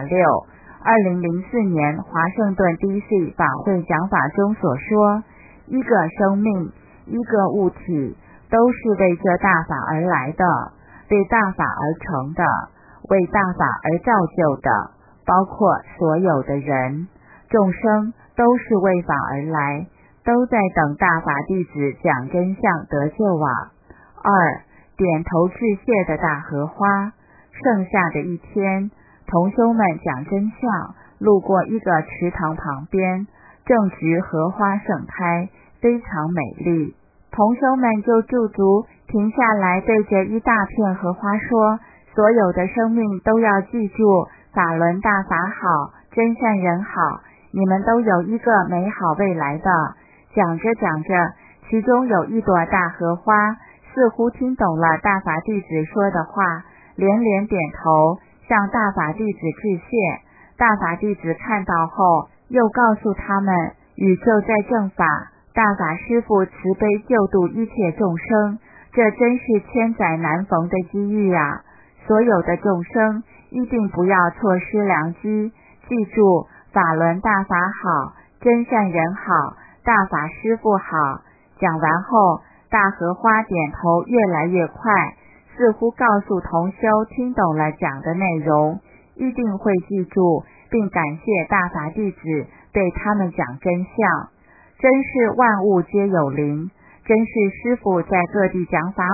62004年华盛顿 DC 法会讲法中所说，一个生命，一个物体，都是为这大法而来的，为大法而成的，为大法而造就的，包括所有的人众生都是为法而来，都在等大法弟子讲真相得救啊。2. 点头致谢的大荷花。剩下的一天，同修们讲真相，路过一个池塘旁边，正值荷花盛开，非常美丽。同修们就驻足停下来，对着一大片荷花说，所有的生命都要记住法轮大法好，真善人好，你们都有一个美好未来的。讲着讲着，其中有一朵大荷花似乎听懂了大法弟子说的话，连连点头向大法弟子致谢。大法弟子看到后，又告诉他们，宇宙在正法，大法师父慈悲救度一切众生，这真是千载难逢的机遇啊！所有的众生一定不要错失良机，记住法轮大法好，真善人好，大法师父好。讲完后，大荷花点头越来越快，似乎告诉同修听懂了讲的内容，一定会记住，并感谢大法弟子对他们讲真相。真是万物皆有灵，真是师父在各地讲法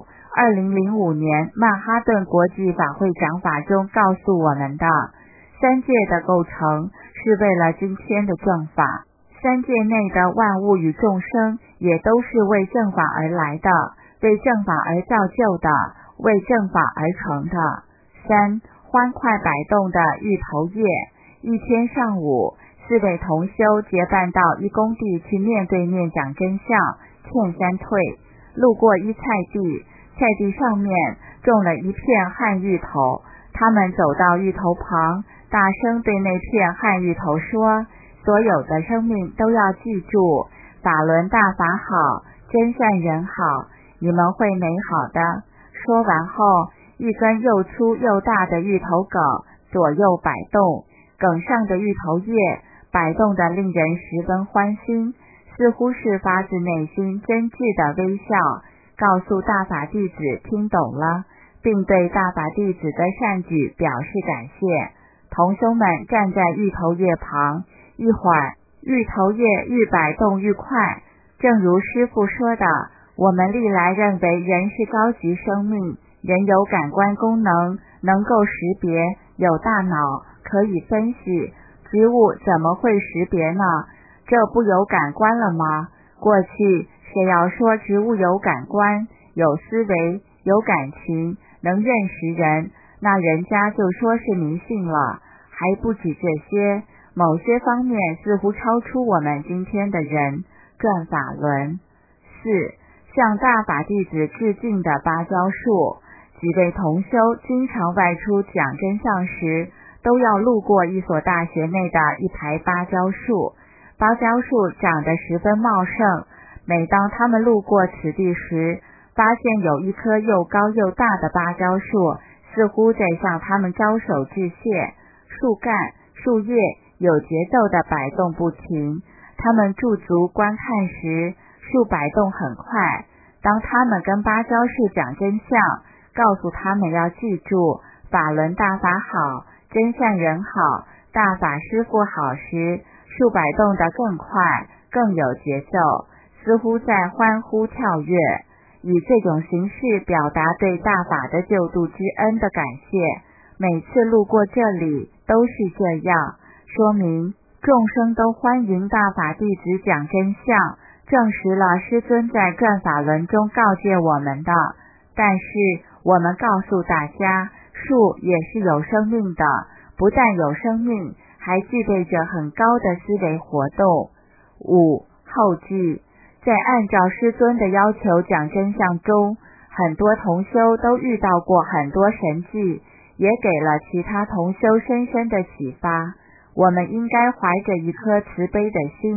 2005年曼哈顿国际法会讲法中告诉我们的。三界的构成是为了今天的正法，三界内的万物与众生也都是为正法而来的，为正法而造就的，为正法而成的。3. 欢快摆动的芋头叶。一天上午，4位同修结伴到一工地去面对面讲真相，欠三退。路过一菜地，菜地上面种了一片旱芋头，他们走到芋头旁，大声对那片旱芋头说，所有的生命都要记住，法轮大法好，真善人好，你们会美好的。说完后，一根又粗又大的芋头梗左右摆动，梗上的芋头叶摆动得令人十分欢欣，似乎是发自内心真挚的微笑，告诉大法弟子听懂了，并对大法弟子的善举表示感谢。同修们站在芋头叶旁，一会儿芋头叶愈摆动愈快。正如师父说的，我们历来认为人是高级生命，人有感官功能，能够识别，有大脑，可以分析，植物怎么会识别呢？这不有感官了吗？过去谁要说植物有感官，有思维，有感情，能认识人，那人家就说是迷信了。还不止这些，某些方面似乎超出我们今天的人。转法轮。4. 向大法弟子致敬的芭蕉树。几位同修经常外出讲真相时，都要路过一所大学内的一排芭蕉树。芭蕉树长得十分茂盛，每当他们路过此地时，发现有一棵又高又大的芭蕉树似乎在向他们招手致谢，树干、树叶有节奏地摆动不停。他们驻足观看时，树摆动很快。当他们跟芭蕉树讲真相，告诉他们要记住法轮大法好，真善人好，大法师父好时，树摆动得更快，更有节奏，似乎在欢呼跳跃，以这种形式表达对大法的救度之恩的感谢。每次路过这里都是这样，说明众生都欢迎大法弟子讲真相，证实了师尊在转法轮中告诫我们的。但是我们告诉大家，树也是有生命的，不但有生命，还具备着很高的思维活动。5. 后记。在按照师尊的要求讲真相中，很多同修都遇到过很多神迹，也给了其他同修深深的启发。我们应该怀着一颗慈悲的心，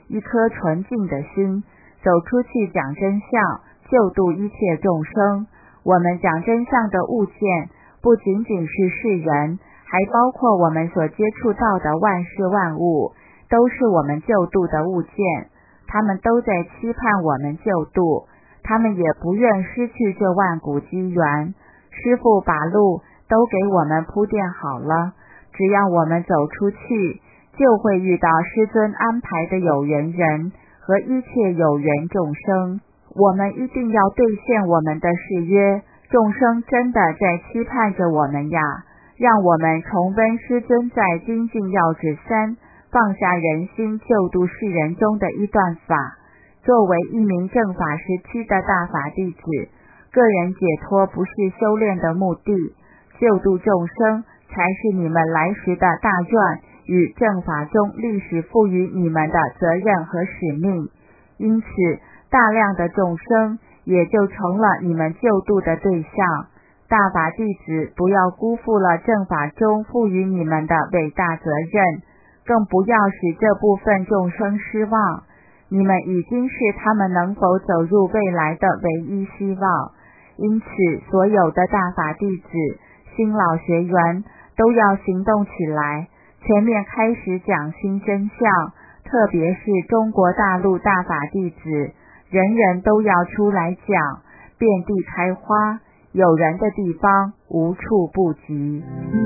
一颗纯净的心，走出去讲真相，救度一切众生。我们讲真相的物件，不仅仅是世人，还包括我们所接触到的万事万物，都是我们救度的物件。他们都在期盼我们救度，他们也不愿失去这万古机缘。师父把路都给我们铺垫好了，只要我们走出去，就会遇到师尊安排的有缘人和一切有缘众生。我们一定要兑现我们的誓约，众生真的在期盼着我们呀！让我们重温师尊在精进要旨3放下人心救度世人中的一段法。作为一名正法时期的大法弟子，个人解脱不是修炼的目的，救度众生才是你们来时的大愿与正法中历史赋予你们的责任和使命。因此大量的众生也就成了你们救度的对象。大法弟子不要辜负了正法中赋予你们的伟大责任，更不要使这部分众生失望。你们已经是他们能否走入未来的唯一希望。因此所有的大法弟子、新老学员都要行动起来，全面开始讲新真相，特别是中国大陆大法弟子，人人都要出来讲，遍地开花，有人的地方无处不及。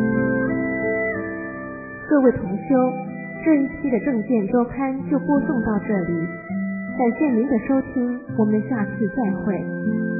各位同修，这一期的正见周刊就播送到这里，感谢您的收听，我们下次再会。